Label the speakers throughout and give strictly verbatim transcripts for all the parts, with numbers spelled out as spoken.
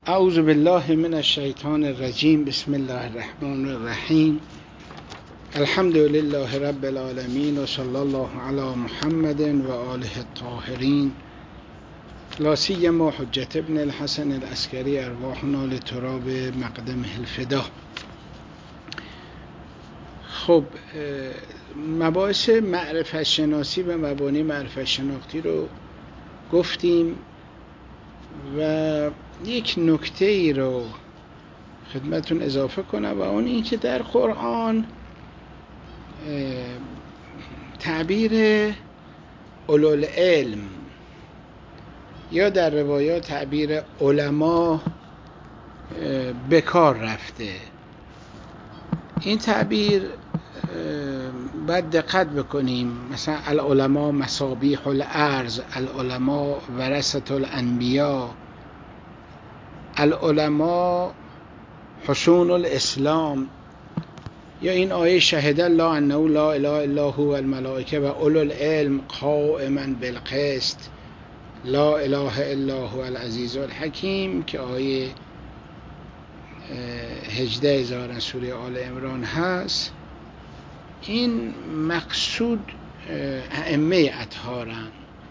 Speaker 1: اعوذ بالله من الشیطان الرجیم. بسم الله الرحمن الرحیم. الحمد لله رب العالمین و صلی الله علی محمد و آله الطاهرین، لا سیما حجت ابن الحسن العسکری، ارواحنا لتراب مقدمه الفدا. خب، مباحث معرفت شناسی و مبانی معرفت شناختی رو گفتیم و یک نکته ای رو خدمتون اضافه کنم و اون این که در قرآن تعبیر اولوالعلم یا در روایات تعبیر علما به کار رفته. این تعبیر باید دقت بکنیم. مثلا العلماء مصابیح الارض، العلماء ورثة الانبیاء، العلماء حصون الاسلام، یا این آیه شهد الله انه لا اله الا هو الملائکه و اولو العلم قائما بالقسط لا اله الا هو العزیز الحکیم که آیه هجده هزار سوره آل عمران هست. این مقصود ائمه اطهارن.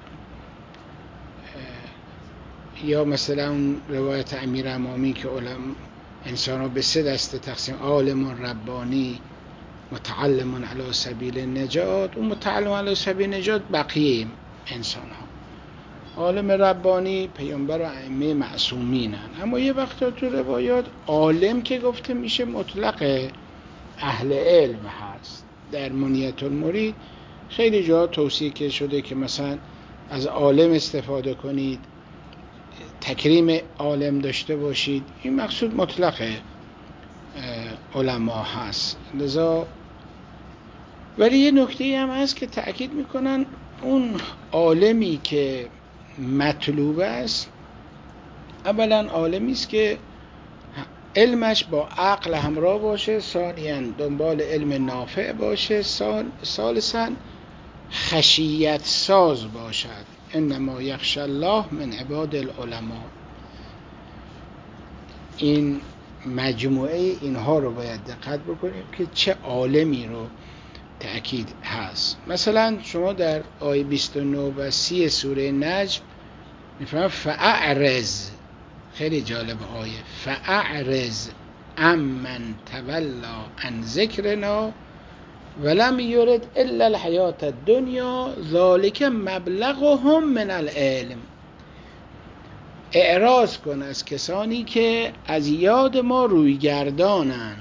Speaker 1: یا مثلا روایت امیر امامی که علم انسان ها به سه دسته تقسیم: عالم ربانی، متعلم علی سبیل النجات. و متعلم علی سبیل النجات بقیه انسان ها. عالم ربانی پیامبر و ائمه معصومینن. اما یه وقتا تو روایات عالم که گفته میشه مطلق اهل علم هست. در منیت المرید خیلی جا توصیه که شده که مثلا از عالم استفاده کنید، تکریم عالم داشته باشید. این مقصود مطلق علما هست. لذا ولی یه نکته هم هست که تأکید میکنن اون عالمی که مطلوب است اولا عالمی است که علمش با عقل همراه باشه، ثانیاً دنبال علم نافع باشه، ثالثاً خشیت ساز باشد. انما یخشی الله من عباد العلماء. این مجموعه اینها رو باید دقت بکنیم که چه عالمی رو تأکید هست. مثلا شما در آیه بیست و نه و سی سوره نجم میفهمید فاعرض، خیلی جالب آیه، فاعرض عمن تولا عن ذکرنا ولم یرد الا الحیات الدنیا ذلک مبلغهم من العلم. اعراض کن از کسانی که از یاد ما روی گردانن.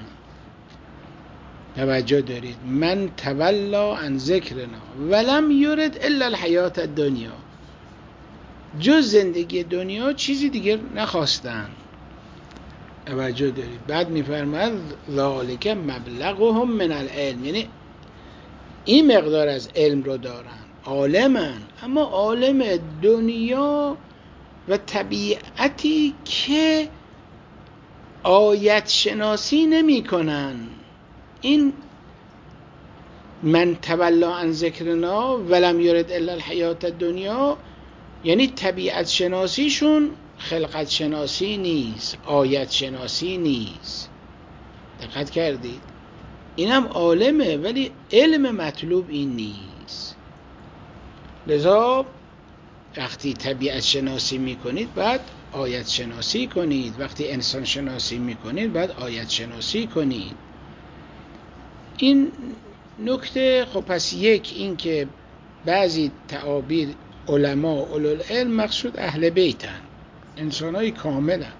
Speaker 1: توجه دارید، من تولا عن ذکرنا ولم یرد الا الحیات الدنیا، جز زندگی دنیا چیزی دیگر نخواستن. توجه دارید. بعد میفرماید ذالک مبلغهم من العلم، یعنی این مقدار از علم رو دارن، عالمن، اما عالم دنیا و طبیعتی که آیت شناسی نمی کنن. این من تولا عن ذکرنا ولم یرد الا الحیات الدنیا یعنی طبیعت شناسیشون خلقت شناسی نیست، آیت شناسی نیست. دقت کردید؟ اینم عالمه ولی علم مطلوب این نیست. لذا وقتی طبیعت شناسی میکنید بعد آیت شناسی کنید، وقتی انسان شناسی میکنید بعد آیت شناسی کنید. این نکته. خب پس یک این که بعضی تعابیر علما اولوالعلم مقصود اهل بیتن، انسانای کاملن.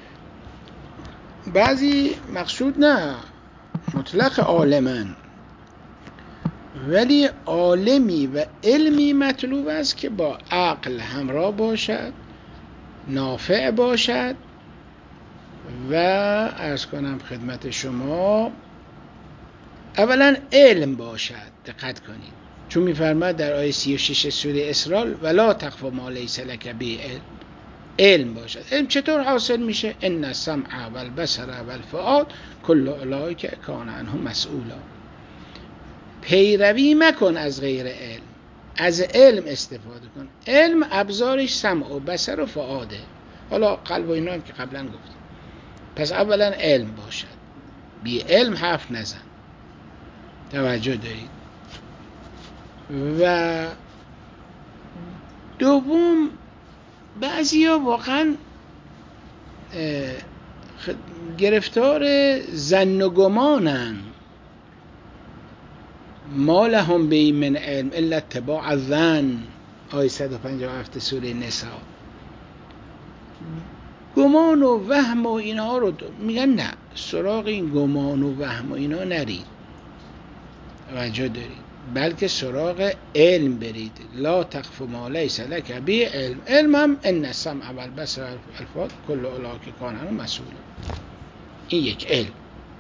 Speaker 1: بعضی مقصود نه، مطلق عالمن، ولی عالمی و علمی مطلوب است که با عقل همراه باشد، نافع باشد و عرض کنم خدمت شما اولا علم باشد. دقت کنید چون میفرماید در آیه سی و شش سوره اسراء ولا تقف ما لیس لک به علم. علم باشد. علم چطور حاصل میشه؟ ان السمع والبصر والفؤاد کل اولئک کان عنه مسئولا. پیروی مکن از غیر علم، از علم استفاده کن. علم ابزارش سمع و بصر و فؤاده. حالا قلب و اینا هم که قبلا گفتیم. پس اولا علم باشد، بی علم حرف نزن. توجه دارید؟ و دوم، بعضیا واقعا گرفتار ظن و گمانن. ما لهم به من علم الا اتباع الظن، آیه صد و پنجاه و هفت سوره نساء. گمان و وهم و اینها رو میگن نه، سراغ این گمان و وهم و اینا نرید، توجه دارید، بلکه سراغ علم برید. لا تقف ما لیس لک به علم. علم هم ان السمع والبصر والفؤاد کل اولئک کان عنه مسئولا. این یک علم.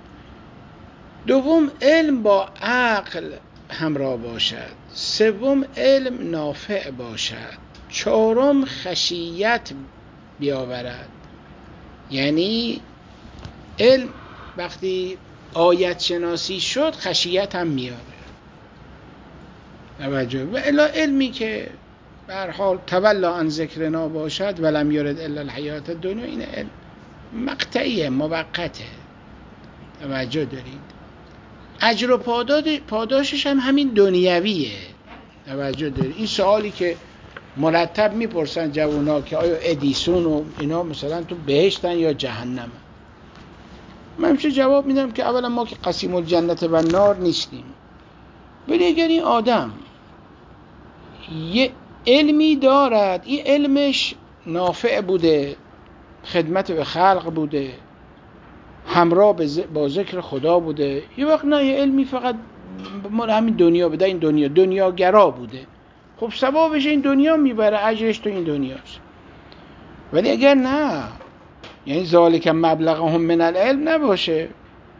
Speaker 1: دوم، علم با عقل همراه باشد. سوم، علم نافع باشد. چهارم، خشیت بیاورد. یعنی علم وقتی آیت شناسی شد خشیت هم میاره. توجه. و الا علمی که به هر حال تولا عن ذکرنا باشد ولم یرد الا الحیات الدنیا، این علم مقطعیه، موقته. توجه دارید؟ اجر و پاداشش هم همین دنیویه. توجه دارید؟ این سوالی که مرتب میپرسن جوونا که آیا ادیسون و اینا مثلا تو بهشتن یا جهنم، من همیشه جواب میدم که اولا ما که قسیم الجنت و نار نیستیم، ولی اگر این آدم یه علمی دارد، این علمش نافع بوده، خدمت به خلق بوده، همراه با ذکر خدا بوده، یه وقت نه یه علمی فقط مال همین دنیا بده، این دنیا دنیاگرا بوده، خب ثوابش این دنیا میبره، اجرش تو این دنیاست. ولی اگر نه، یعنی ذالک مبلغهم من العلم نباشه،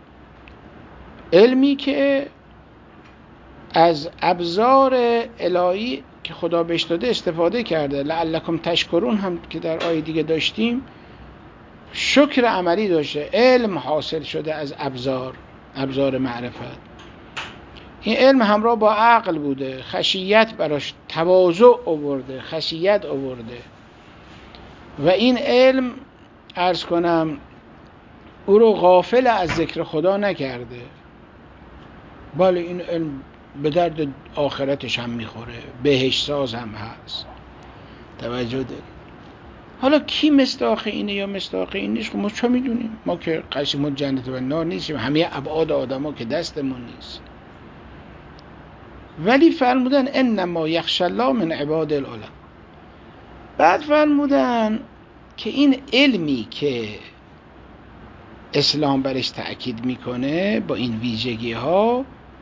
Speaker 1: علمی که از ابزار الهی که خدا بهش داده استفاده کرده، لعلکم تشکرون هم که در آیه دیگه داشتیم، شکر عملی داشته، علم حاصل شده از ابزار ابزار معرفت. این علم همراه با عقل بوده، خشیت براش، تواضع آورده، خشیت آورده. و این علم عرض کنم او رو غافل از ذکر خدا نکرده، بله این علم به درد آخرتش هم میخوره، بهش ساز هم هست. توجه دارید؟ حالا کی مصداق اینه یا مصداق این نیست، ما چه میدونیم؟ ما که قسیم الجنت و نار نیستیم، همه ابعاد آدم ها که دستمون نیست. ولی فرمودن انما یخشی الله من عباد العلماء. بعد فرمودن که این علمی که اسلام برش تأکید میکنه با این ویژگی ها،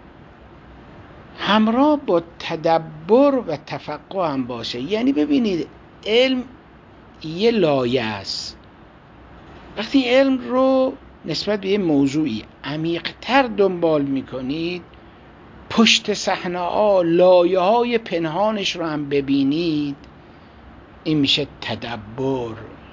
Speaker 1: همراه با تدبر و تفقه هم باشه. یعنی ببینید علم یه لایه است، وقتی علم رو نسبت به یه موضوعی عمیق‌تر دنبال میکنید، پشت صحنه ها لایه های پنهانش رو هم ببینید، این میشه تدبر.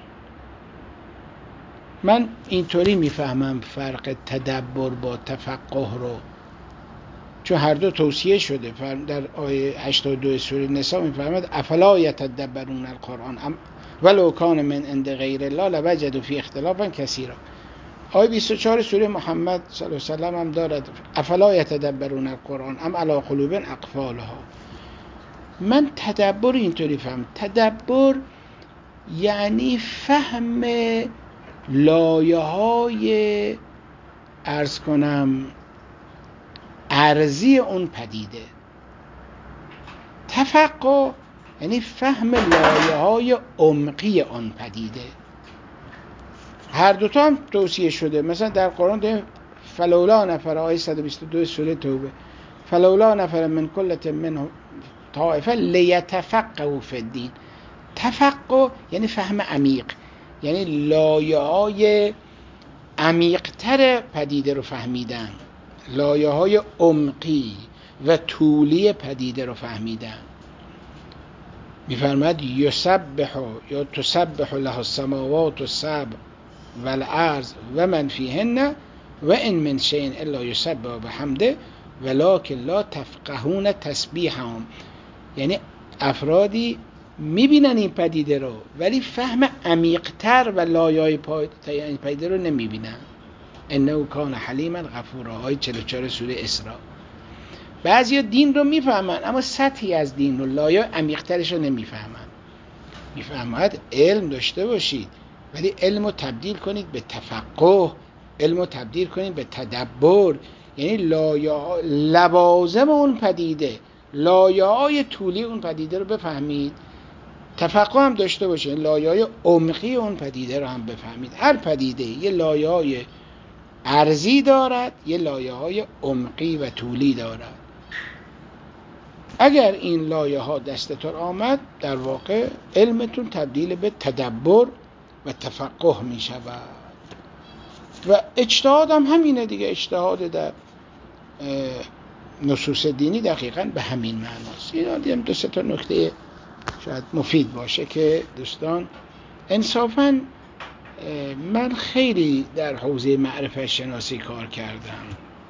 Speaker 1: من اینطوری میفهمم فرق تدبر با تفقه رو، چون هر دو توصیه شده. در آیه هشتاد و دو سوره نساء میفرماد افلا یتدبرون القرآن ولو کان من عند غیر الله لوجدوا فیه اختلافا کثیرا. آیه بیست و چهار سوره محمد صلی الله علیه و سلم هم دارد افلا یتدبرون القرآن ام علی قلوب اقفالها. من تدبر اینطوری فهم، تدبر یعنی فهم لایه های عرض کنم ارضی اون پدیده. تفقه یعنی فهم لایه های عمقی اون پدیده. هر دوتا هم توصیه شده. مثلا در قرآن داریم فلولا نفر، آیه صد و بیست و دو سوره توبه، فلولا نفر من کل منهم طائفه لیتفقهوا فی الدین. تفقه یعنی فهم عمیق، یعنی لایه های عمیق تر پدیده رو فهمیدن، لایه های عمقی و طولی پدیده رو فهمیدن. میفرماد یسبح یا تسبح له السماوات السبع والارض و من فیهن و ان من شیء الا یسبح بحمده ولکن لا تفقهون تسبیحهم. یعنی افرادی میبینن این پدیده رو، ولی فهم عمیق‌تر و لایه‌های این پدیده رو نمیبینن. انه کان حلیما غفورا، آیه چهل و چهار سوره اسراء. بعضیا دین رو میفهمن اما سطحی از دین رو، لایه عمیق‌ترش رو نمیفهمن. میفهمد علم داشته باشید، ولی علم رو تبدیل کنید به تفقه، علم رو تبدیل کنید به تدبر، یعنی لایه لوازم اون پدیده، لایه های طولی اون پدیده رو بفهمید. تفقه هم داشته باشید، لایه های عمقی اون پدیده رو هم بفهمید. هر پدیده یه لایه های عرضی دارد، یه لایه های عمقی و طولی دارد. اگر این لایه ها دستتون آمد، در واقع علمتون تبدیل به تدبر و تفقه می شود. و اجتهاد هم همینه دیگه. اجتهاد در نصوص دینی دقیقاً به همین معناست. اینا دیدم دو سه تا نکته شاید مفید باشه که دوستان انصافاً من خیلی در حوزه معرفت شناسی کار کردم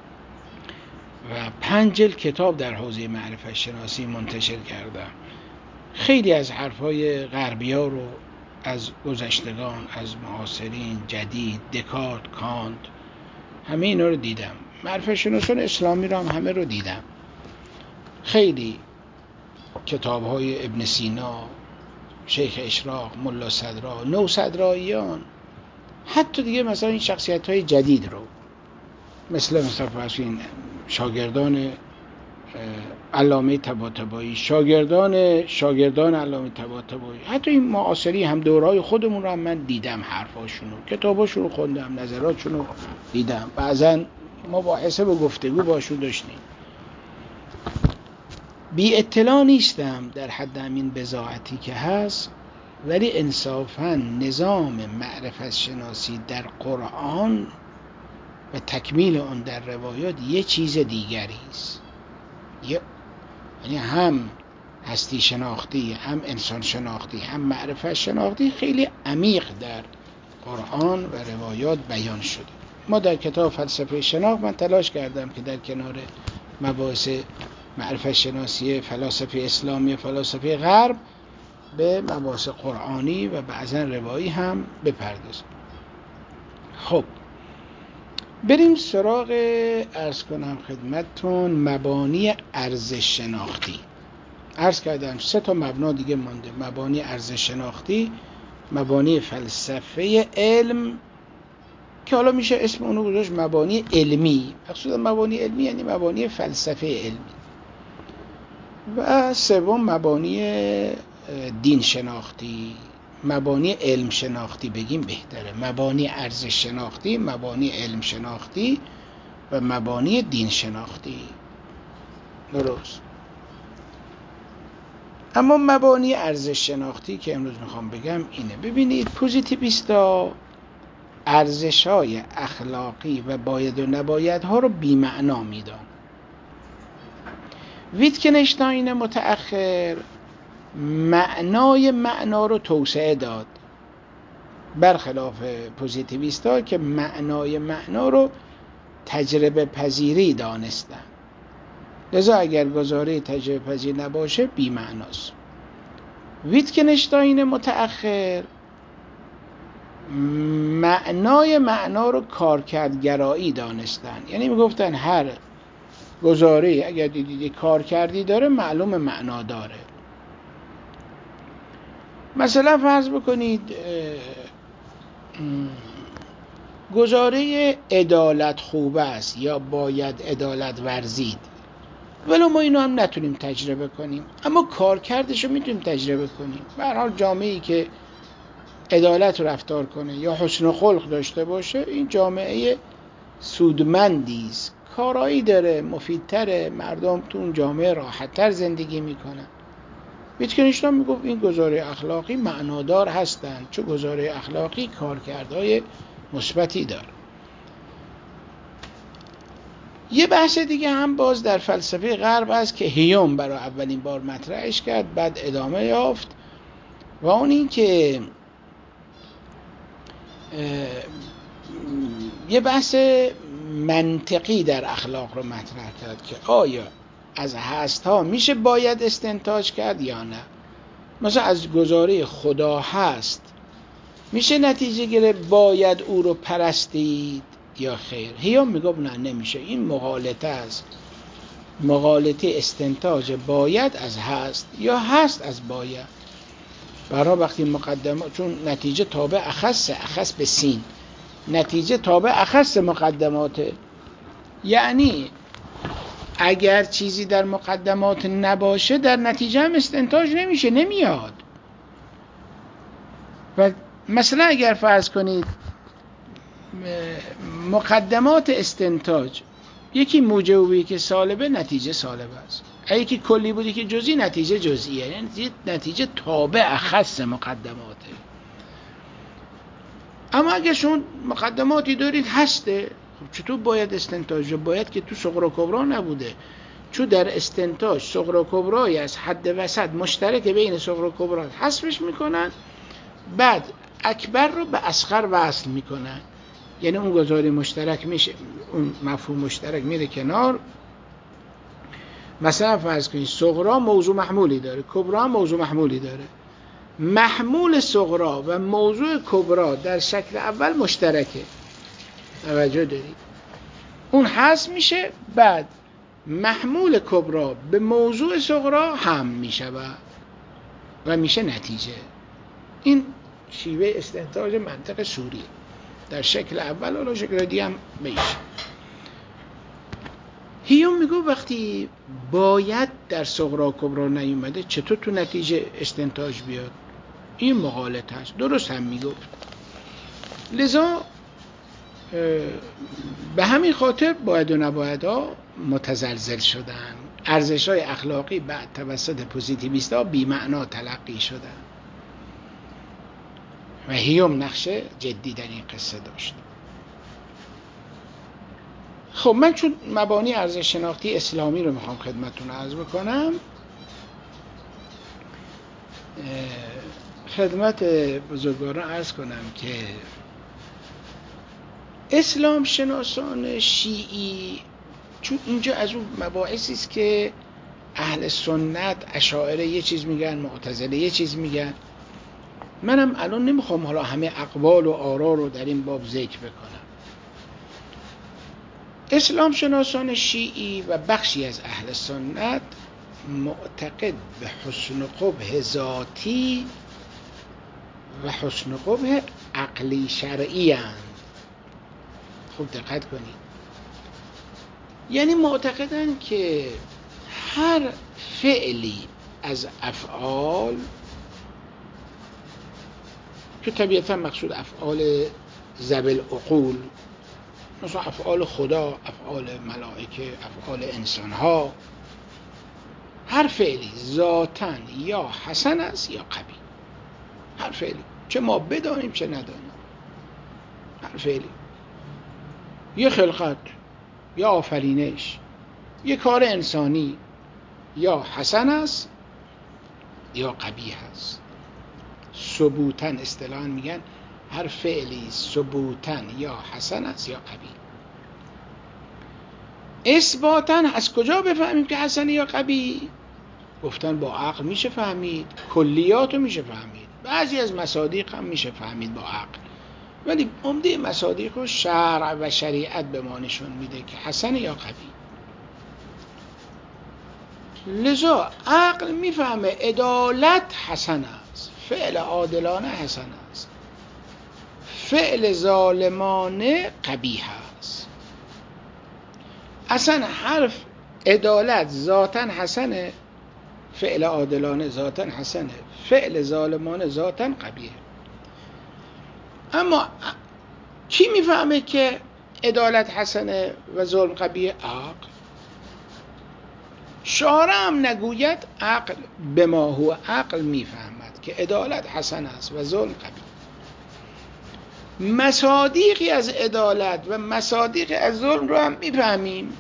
Speaker 1: و پنج جلد کتاب در حوزه معرفت شناسی منتشر کردم. خیلی از حرفای غربی‌ها رو از گذشتگان، از معاصرین، جدید، دکارت، کانت، همه اینا رو دیدم. معرفت شناسان اسلامی رو هم همه رو دیدم. خیلی کتاب‌های ابن سینا، شیخ اشراق، ملا صدرا، نو صدراییان، حتی دیگه مثلا این شخصیت‌های جدید رو مثل مثلا این شاگردان علامه طباطبایی، شاگردان شاگردان علامه طباطبایی، حتی این معاصری هم دورهای خودمون رو هم من دیدم، حرفاشون رو، کتاباشون رو خوندم، نظراتشون رو دیدم، بعضن مباحثه و گفتگو باشون داشتیم. بی اطلاع نیستم در حد همین بضاعتی که هست، ولی انصافاً نظام معرفت شناسی در قرآن و تکمیل آن در روایات یه چیز دیگری است. یعنی هم هستی شناختی، هم انسان شناختی، هم معرفت شناختی خیلی عمیق در قرآن و روایات بیان شده. ما در کتاب فلسفه شناخت من تلاش کردم که در کنار مباحث معرفت شناسی فلاسفه اسلامی و فلاسفه غرب به مباحث قرآنی و بعضا روایی هم بپردازم. خب بریم سراغ عرض کنم خدمتتون مبانی ارزش شناختی. عرض کردم سه تا مبنا دیگه مانده: مبانی ارزش شناختی، مبانی فلسفه علم که حالا میشه اسم اونو گذاشت مبانی علمی. مقصود مبانی علمی یعنی مبانی فلسفه علمی. و سوم مبانی دین شناختی، مبانی علم شناختی بگیم بهتره. مبانی ارزش شناختی، مبانی علم شناختی و مبانی دین شناختی. درست. اما مبانی ارزش شناختی که امروز میخوام بگم اینه. ببینید پوزیتیویستا ارزش‌های اخلاقی و باید و نباید ها رو بی‌معنا میدان. ویتکنشتاین متأخر معنای معنا رو توسعه داد، برخلاف پوزیتیویستا که معنای معنا رو تجربه پذیری دانستن. لذا اگر گزاره تجربه پذیر نباشه بی معناست. ویتکنشتاین متأخر معنای معنا رو کارکردگرایی دانستن، یعنی میگفتن هر گزاره اگر دیدید کارکردی داره معلوم معنا داره. مثلا فرض بکنید گزاره عدالت خوب است یا باید عدالت ورزید، ولو ما اینو هم نتونیم تجربه کنیم اما کارکردش رو میتونیم تجربه کنیم. به هر حال جامعه‌ای که عدالت رفتار کنه یا حسن خلق داشته باشه این جامعه سودمندی است، کارایی داره، مفیدتره، مردم تو اون جامعه راحت‌تر زندگی میکنن. ویتکنشتاین میگفت این گزاره اخلاقی معنادار هستند چون گزاره اخلاقی کارکردهای مثبتی داره. یه بحث دیگه هم باز در فلسفه غرب است که هیوم برای اولین بار مطرحش کرد، بعد ادامه یافت، و اون این که یه بحث منطقی در اخلاق رو مطرح کرد که آیا از هست ها میشه باید استنتاج کرد یا نه. مثلا از گزاره خدا هست میشه نتیجه گرفت باید او رو پرستید یا خیر؟ هیام میگه نه نمیشه، این مغالطه است، مغالطه استنتاج باید از هست یا هست از باید. برای وقتی مقدمه، چون نتیجه تابع اخص، اخص به سین، نتیجه تابع اخص مقدماته، یعنی اگر چیزی در مقدمات نباشه در نتیجه هم استنتاج نمیشه، نمیاد. و مثلا اگر فرض کنید مقدمات استنتاج یکی موجب و یکی سالبه، نتیجه سالبه است. یکی کلی بودی که جزئی، نتیجه جزئیه، یعنی نتیجه تابع اخص مقدماته. اما اگر شما مقدماتی دارید هسته، خب چطور باید استنتاج؟ باید که تو صغرا کبرا نبوده، چون در استنتاج صغرا کبرای از حد وسط مشترک بین صغرا کبرا حذفش میکنن، بعد اکبر رو به اصغر وصل میکنن، یعنی اون گزاره مشترک میشه، اون مفهوم مشترک میره کنار. مثلا فرض کنید صغرا موضوع محمولی داره، کبرا موضوع محمولی داره. محمول صغرا و موضوع کبرا در شکل اول مشترکه، توجه دارید؟ اون حذف میشه، بعد محمول کبرا به موضوع صغرا هم میشه و و میشه نتیجه. این شیوه استنتاج منطق سوری در شکل اول، ولی شکل دیگه هم میشه. هیوم میگه وقتی باید در صغرا کبرا نیومده چطور تو نتیجه استنتاج بیاد؟ این مغالطه است. درست هم میگفت. لذا به همین خاطر باید و نباید ها متزلزل شدن، ارزش های اخلاقی بعد توسط پوزیتیویست ها بی معنا تلقی شدن و هیوم نقش جدی در این قصه داشت. خب من چون مبانی ارزش شناختی اسلامی رو میخوام خدمتتون عرض بکنم، خدمت بزرگواران عرض کنم که اسلام شناسان شیعی، چون اینجا از اون مباحثی است که اهل سنت اشاعره یه چیز میگن، معتزله یه چیز میگن، منم الان نمیخوام حالا همه اقوال و آرا رو در این باب ذکر بکنم. اسلام شناسان شیعی و بخشی از اهل سنت معتقد به حسن قبح ذاتی و حسن قبح عقلی شرعی هستند. خوب دقت کنید، یعنی معتقدن که هر فعلی از افعال، که طبیعتا مقصود افعال ذوی العقول، مثلا افعال خدا، افعال ملائکه، افعال انسانها، هر فعلی ذاتاً یا حسن است یا قبیح. هر فعلی، چه ما بدانیم چه ندانیم، هر فعلی، یه خلقت یا آفرینش، یه کار انسانی، یا حسن است یا قبیح است. ثبوتاً اصطلاحاً میگن هر فعلی ثبوتاً یا حسن است یا قبیح. اثباتاً از کجا بفهمیم که حسن یا قبیح؟ گفتن با عقل میشه فهمید، کلیاتو میشه فهمید، بعضی از مصادیق هم میشه فهمید با عقل، ولی عمده مصادیق رو شرع و شریعت به ما نشون میده که حسن یا قبیح. لذا عقل میفهمه عدالت حسن است، فعل عادلانه حسن است، فعل ظالمانه قبیح است. اصلا حرف عدالت ذاتاً حسنه، فعل عادلانه ذاتاً حسنه، فعل ظالمانه ذاتاً قبیحه. اما کی میفهمه که عدالت حسنه و ظلم قبیحه؟ عقل. شارع هم نگوید، عقل به ما هو عقل میفهمد که عدالت حسن است و ظلم قبیح. مصادیقی از عدالت و مصادیقی از ظلم رو هم میفهمیم.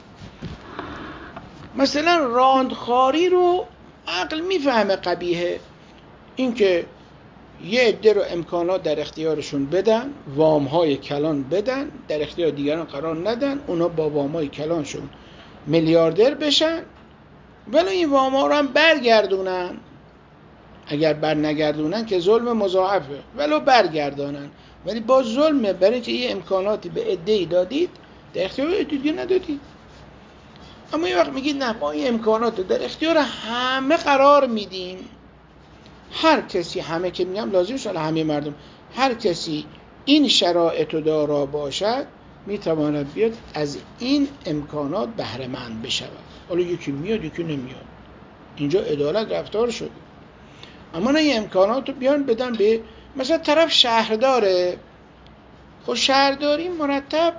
Speaker 1: مثلا راندخاری رو عقل میفهمه قبیحه، این که یه عده رو امکانات در اختیارشون بدن، وام‌های کلان بدن، در اختیار دیگران قرار ندن، اونا با وام‌های کلانشون میلیاردر بشن، ولی این وام‌ها رو هم برگردونن. اگر بر نگردونن که ظلم مضاعفه، ولو برگردانن ولی با ظلمه، برای که یه امکاناتی به عده‌ای دادید در اختیار عده ندادید. اما یه وقت میگید نه ما این امکانات رو در اختیار همه قرار میدیم، هر کسی، همه که میگم لازم شده همه مردم، هر کسی این شرایط رو دارا باشد میتواند بیاد از این امکانات بهره مند بشود. حالا یکی میاد یکی نمیاد، اینجا عدالت رفتار شده. اما نه این امکانات رو بیان بدن به مثلا طرف شهرداره، خب شهرداری مرتب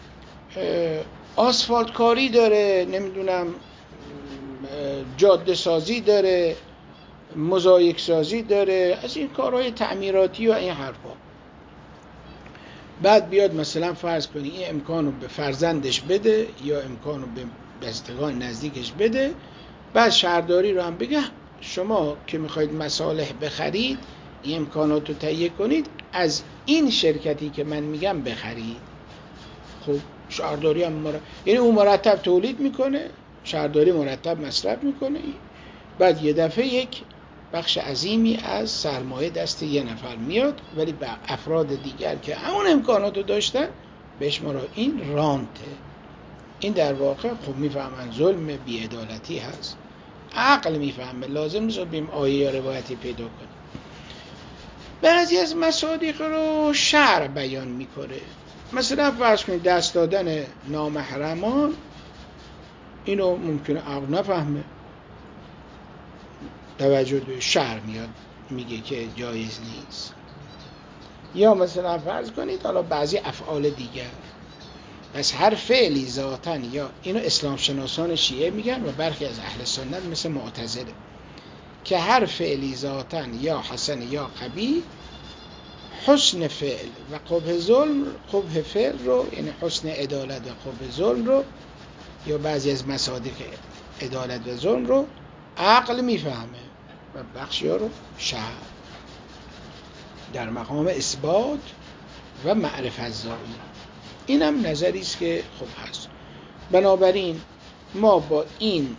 Speaker 1: آسفالت کاری داره، نمیدونم جاده سازی داره، موزاییک سازی داره، از این کارهای تعمیراتی و این حرفا. بعد بیاد مثلا فرض کنی این امکانو به فرزندش بده یا امکانو به بستگان نزدیکش بده، بعد شهرداری رو هم بگه شما که میخواید مصالح بخرید این امکانات رو تهیه کنید، از این شرکتی که من میگم بخرید. خب شهرداری هم مرتب، یعنی اون مرتب تولید میکنه، شهرداری مرتب مصرف میکنه، بعد یه دفعه یک بخش عظیمی از سرمایه دست یه نفر میاد، ولی به افراد دیگر که همون امکانات رو داشتن بهش ما را این رانته. این در واقع خب میفهمن ظلم بی‌عدالتی هست، عقل میفهمه، لازم نیست بیم آیه یا روایتی پیدا کنیم. بعضی از مصادیق رو شرع بیان میکنه، مثلا فرض کنید دست دادن نامحرمان، اینو ممکنه عقل نفهمه، توجه به شرع میاد میگه که جایز نیست. یا مثلا فرض کنید حالا بعضی افعال دیگر، پس هر فعلی ذاتاً، یا اینو اسلام شناسان شیعه میگن و برخی از اهل سنت مثل معتزله، که هر فعلی ذاتاً یا حسن یا قبیح، حسن فعل و قبح ظلم، قبح فعل رو یعنی حسن عدالت و قبح ظلم رو، یا بعضی از مصادیق عدالت و ظلم رو عقل میفهمه و بخشی ها رو شرع، در مقام اثبات و معرفت ظاهری. این هم نظری است که خوب هست. بنابراین ما با این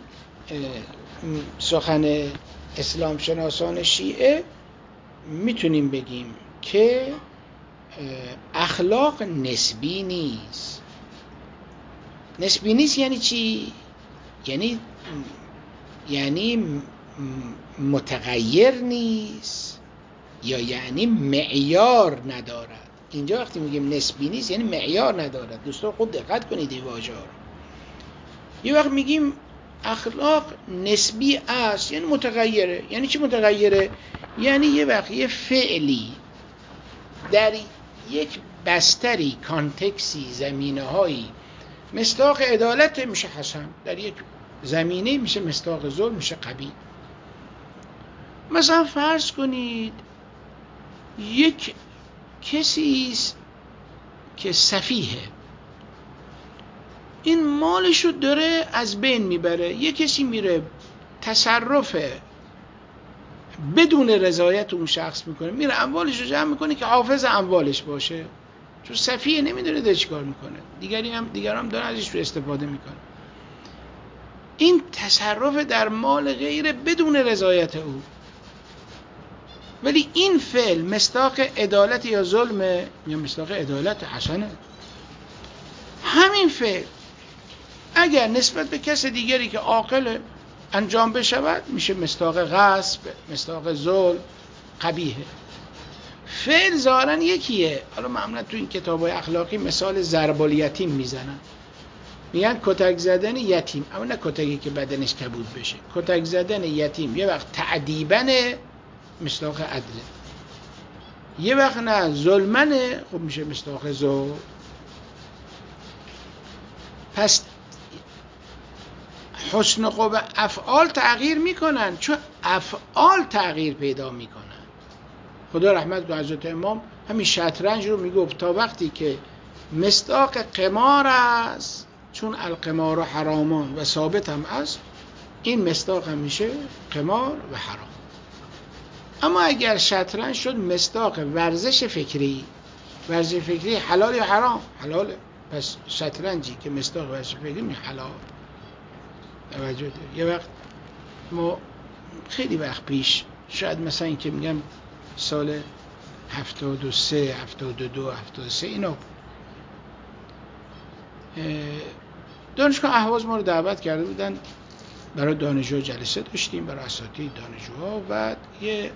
Speaker 1: سخن اسلام شناسان شیعه میتونیم بگیم که اخلاق نسبی نیست. نسبی نیست یعنی چی؟ یعنی یعنی متغیر نیست، یا یعنی معیار ندارد. اینجا وقتی میگیم نسبی نیست یعنی معیار ندارد. دوستان خوب دقت کنید این واژه‌ها رو. یه وقت میگیم اخلاق نسبی است یعنی متغیره. یعنی چی متغیره؟ یعنی یه وقت یه فعلی در یک بستری، کانتکسی، زمینه‌هایی مصداق عدالت میشه حسن، در یک زمینه میشه مصداق ظلم، میشه قبیح. مثلا فرض کنید یک کسی است که سفیهه، این مالشو داره از بین میبره، یک کسی میره تصرف بدون رضایت اون شخص میکنه، میره اموالشو جمع میکنه که حافظ اموالش باشه، چون سفیه نمیدونه ده چی کار میکنه، دیگری هم دیگر هم دارن ازش رو استفاده میکنه. این تصرف در مال غیر بدون رضایت او. ولی این فعل مصداق عدالت یا ظلمه یا مصداق عدالت حسنه. همین فعل اگر نسبت به کس دیگری که عاقل انجام بشود میشه مصداق غصب، مصداق ظلم، قبیحه. فعل ظاهرا یکیه. حالا معمولا تو این کتاب‌های اخلاقی مثال ضرب الیتیم میزنن، میگن کتک زدن یتیم، اما نه کتکی که بدنش کبود بشه، کتک زدن یتیم یه وقت تعدیبنه مصداق عدله، یه وقت نه ظلمنه، خب میشه مصداق ظلم. پس حسن و قبح افعال تغییر میکنن، چون افعال تغییر پیدا میکنن. خدا رحمت کنه حضرت امام همین شطرنج رو میگفت تا وقتی که مصداق قمار است، چون القمار حرامان و ثابت هم است، این مصداق هم میشه قمار و حرام. اما اگر شطرنج شد مصداق ورزش فکری، ورزش فکری حلال یا حرام؟ حلاله. پس شطرنجی که مصداق ورزش فکری می حلال. توجه داری. یه وقت ما خیلی وقت پیش شاید مثلا این که میگم سال هفتاد و سه هفتاد و دو هفتاد و سه اینا دانشگاه اهواز ما رو دعوت کرده بودن، برای دانشجو جلسه داشتیم، برای اساتید دانشجوها، و یه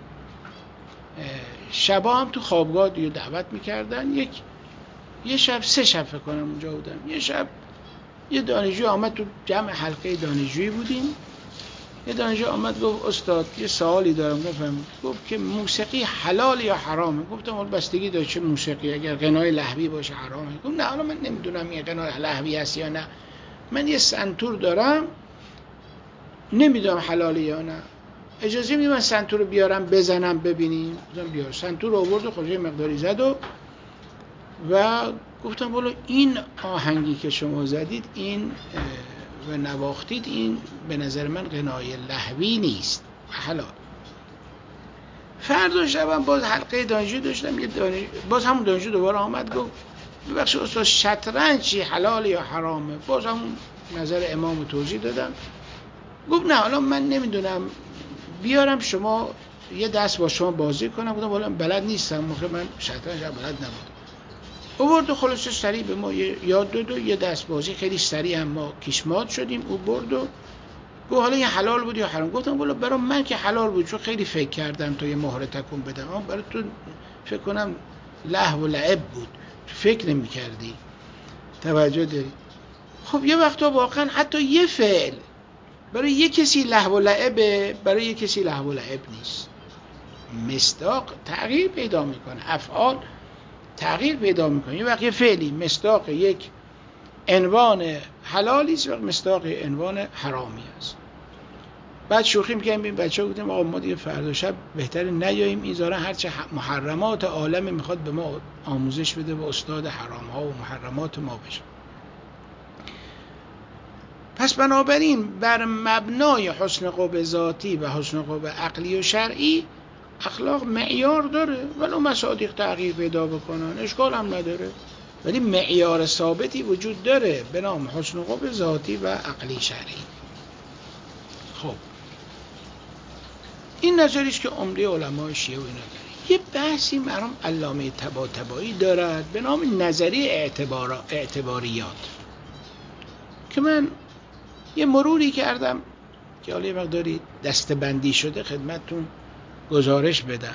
Speaker 1: شبا هم تو خوابگاه دیگه دعوت میکردن. یک یه شب سه شب فکر کنم اونجا بودم. یه شب یه دانشجو آمد تو جمع حلقه دانشجویی بودیم. یه دانشجو آمد گفت استاد یه سوالی دارم بفهمید. گفت که موسیقی حلال یا حرامه؟ گفتم حالا بستگی داره چه موسیقی، اگر غنای لهوی باشه حرامه. گفت نه حالا من نمیدونم این غنای لهوی هست یا نه، من یه سنتور دارم نمیدونم حلاله یا نه، اجازه میدی من سنتور رو بیارم بزنم ببینیم؟ گفتم بیار. سنتور رو آورد و خودش مقداری زد و و گفتم والا این آهنگی که شما زدید این و نواختید این به نظر من غنای لهوی نیست، حلال. فردا شبم باز حلقه دانشجو داشتم، یه دانش... باز همون دانشجو دوباره آمد گفت ببخشید استاد شطرنج چی حلال یا حرامه؟ باز همون نظر امام توضیح دادم. گفت نه حالا من نمیدونم، بیارم شما یه دست با شما بازی کنم. گفتم والا بلد نیستم، موقع من شطرنج بلد نبودم. آورد و خلاصه سریع به ما یاد داد و یه دست بازی خیلی سریع هم ما کشمات شدیم. او برد و گفت حالا این حلال بود یا حرام؟ گفتم والا برای من که حلال بود، چون خیلی فکر کردم تا یه مهره تکون بدم، اما برای تو فکر کنم لهو و لعب بود، فکر نمی کردی. توجه داری؟ خب یه وقتا واقعا حتی یه فعل برای یه کسی لهو و لعبه، برای یه کسی لهو و لعب نیست. مصداق تغییر پیدا میکنه، افعال تغییر پیدا میکنه. یه وقت یه فعلی مصداق یک عنوان حلالی است و مصداق عنوان حرامی است. بعد شوخی میکنیم این بچه‌ها، گفتیم آقا ما دیگه فردا شب بهتره نیاییم، این زاره هرچه محرمات عالم میخواد به ما آموزش بده و استاد حرام ها و محرمات ما بشه. پس بنابراین بر مبنای حسن قوه ذاتی و حسن قوه عقلی و شرعی اخلاق معیار داره، ولو مصادیق تغییر پیدا بکنن اشکال هم نداره، ولی معیار ثابتی وجود داره به نام حسن قوه ذاتی و عقلی شرعی. خب این نظریست که عمده علمای شیعه و اینا داره. یه بحثی مرحوم علامه طباطبایی دارد به نام نظریه اعتبار اعتباریات که من یه مروری کردم که حالا یه مقداری دسته‌بندی شده خدمتتون گزارش بدم.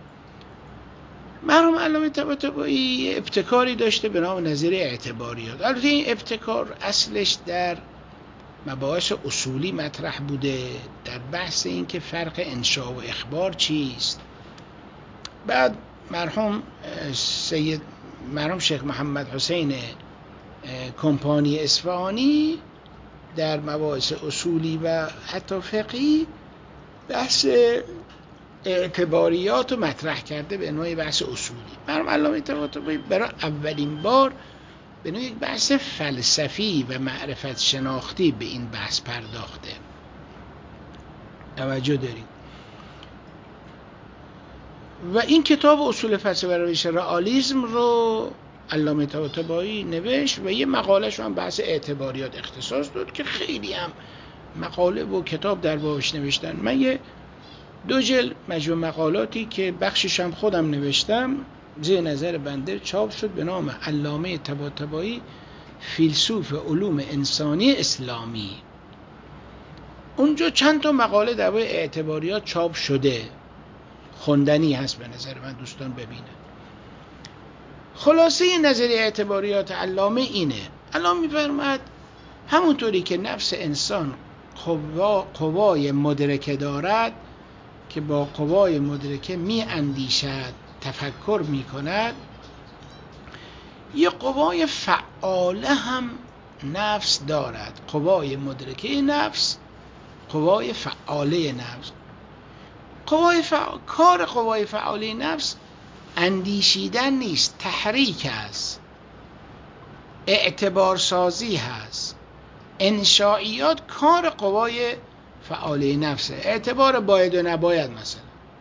Speaker 1: مرحوم علامه طباطبایی ابتکاری داشته به نام نظریه اعتباریات. البته این ابتکار اصلش در مباحث اصولی مطرح بوده، در بحث این که فرق انشاء و اخبار چیست. بعد مرحوم سید مرحوم شیخ محمد حسین کمپانی اصفهانی در مباحث اصولی و حتی فقهی بحث اعتباریات رو مطرح کرده به نوع بحث اصولی. مرحوم علامه طباطبایی برای اولین بار به نوع یک بحث فلسفی و معرفت شناختی به این بحث پرداخته. توجه دارید؟ و این کتاب اصول فلسفه و روش رئالیسم رو علامه طباطبایی نوشت و یه مقاله‌شو هم بحث اعتباریات اختصاص داد که خیلی هم مقاله و کتاب در بابش نوشتن. من یه دو جلد مجموع مقالاتی که بخشش هم خودم نوشتم زیر نظر بنده چاپ شد به نام علامه طباطبایی فیلسوف علوم انسانی اسلامی. اونجا چند تا مقاله درباره اعتباریات چاپ شده، خوندنی هست به نظر من، دوستان ببینن. خلاصه نظریه اعتباریات علامه اینه. علامه می‌فرماید همونطوری که نفس انسان قوا قوای مدرکه دارد که با قوای مدرکه می اندیشد، تفکر می کند، یه قوای فعاله هم نفس دارد. قوای مدرکه نفس، قوای فعاله نفس. قوای فعال... کار قوای فعاله نفس اندیشیدن نیست، تحریک است، اعتبار سازی هست. انشائیات کار قوای فعاله نفسه، اعتبار باید و نباید. مثلا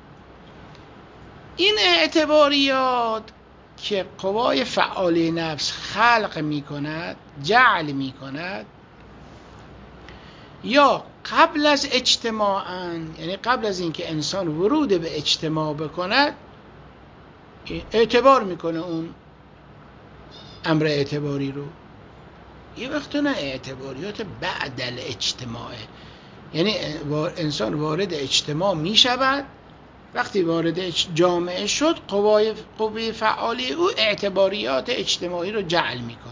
Speaker 1: این اعتباریات که قوای فعاله نفس خلق می کند، جعل می کند، یا قبل از اجتماعاً، یعنی قبل از اینکه انسان ورود به اجتماع بکند اعتبار میکنه اون امر اعتباری رو. یه وقت نه اعتباریات بعد الاجتماعه، یعنی انسان وارد اجتماع میشود، وقتی وارد جامعه شد قوای قوی فعالی او اعتباریات اجتماعی رو جعل میکنه.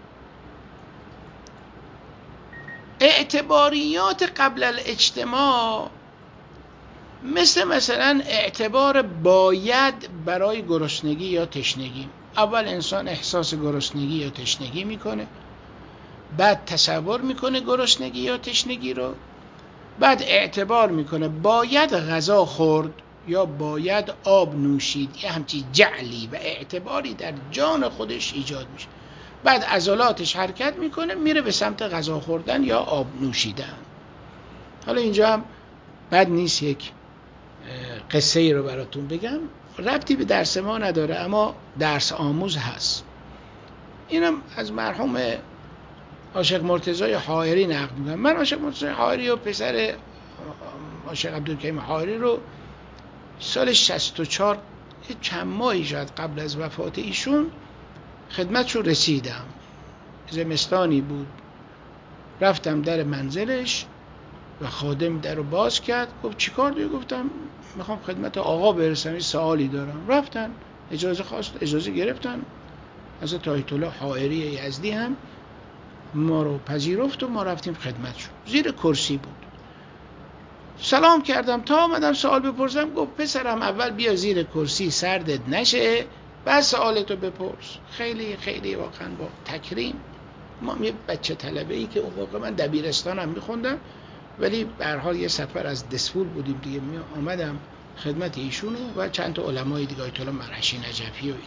Speaker 1: اعتباریات قبل الاجتماع مثل مثلا اعتبار باید برای گرسنگی یا تشنگی. اول انسان احساس گرسنگی یا تشنگی میکنه، بعد تصور میکنه گرسنگی یا تشنگی رو، بعد اعتبار میکنه باید غذا خورد یا باید آب نوشید. یه همچی جعلی و اعتباری در جان خودش ایجاد میشه. بعد عضلاتش حرکت میکنه میره به سمت غذا خوردن یا آب نوشیدن. حالا اینجا هم بد نیست یک قصه ای رو براتون بگم، ربطی به درس ما نداره اما درس آموز هست. اینم از مرحوم عاشق مرتضی حائری نقل میکنم. من عاشق مرتضی حائری و پسر عاشق عبدالکریم حائری رو سال شصت و چهار چند ماهی شاید قبل از وفات ایشون خدمتشو رسیدم. زمستانی بود، رفتم در منزلش و خادم در رو باز کرد، گفت چیکار داری؟ گفتم میخوام خدمت آقا برسم، این سوالی دارم. رفتن اجازه خواست، اجازه گرفتن. حضرت آیت الله حائری یزدی هم ما رو پذیرفت و ما رفتیم خدمتشون. زیر کرسی بود. سلام کردم، تا آمدم سوال بپرسم گفت پسرم اول بیا زیر کرسی سردت نشه بعد سوالتو بپرس. خیلی خیلی واقعا با تکریم. ما یه بچه طلبه ای که اون موقع من دبیرستانم میخوندم، ولی به هر حال یه سفر از دسفول بودیم دیگه، می آمدم خدمت ایشونو و چند تا علمای دیگه، آیت الله مرعشی نجفی و این.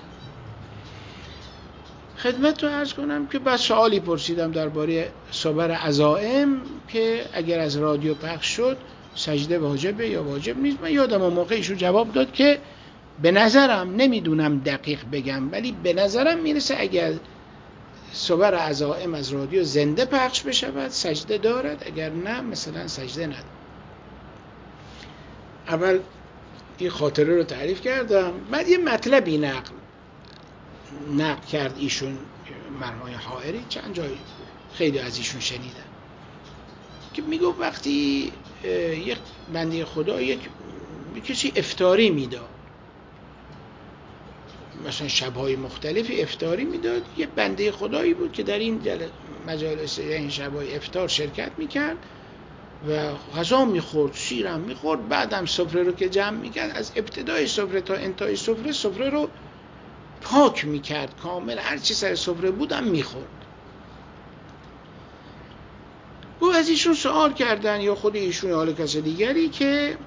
Speaker 1: خدمت رو عرض کنم که بعد سوالی پرسیدم درباره صبر عزائم که اگر از رادیو پخش شد سجده واجبه یا واجب نیست. من یادم اون موقع ایشون جواب داد که به نظرم، نمیدونم دقیق بگم، ولی به نظرم میرسه اگر صبر عزائم از رادیو زنده پخش بشود سجده دارد، اگر نه مثلا سجده ندارد. اول این خاطره رو تعریف کردم، بعد یه مطلبی نقل نقل کرد ایشون مرحوم حائری، چند جایی خیلی از ایشون شنیدم که میگو وقتی یک بنده خدا یک کسی افطاری میداد، مثلا شب‌های مختلفی افطاری میداد، یه بنده خدایی بود که در این مجالس این شب‌های افطار شرکت میکرد و غذا میخورد، شیرم میخورد، بعدم سفره رو که جمع میکرد از ابتدای سفره تا انتهای سفره سفره رو پاک میکرد کامل، هر چی سر سفره بودم میخورد. گفت از ایشون سوال کردن یا خود ایشون یا حال کسی دیگری که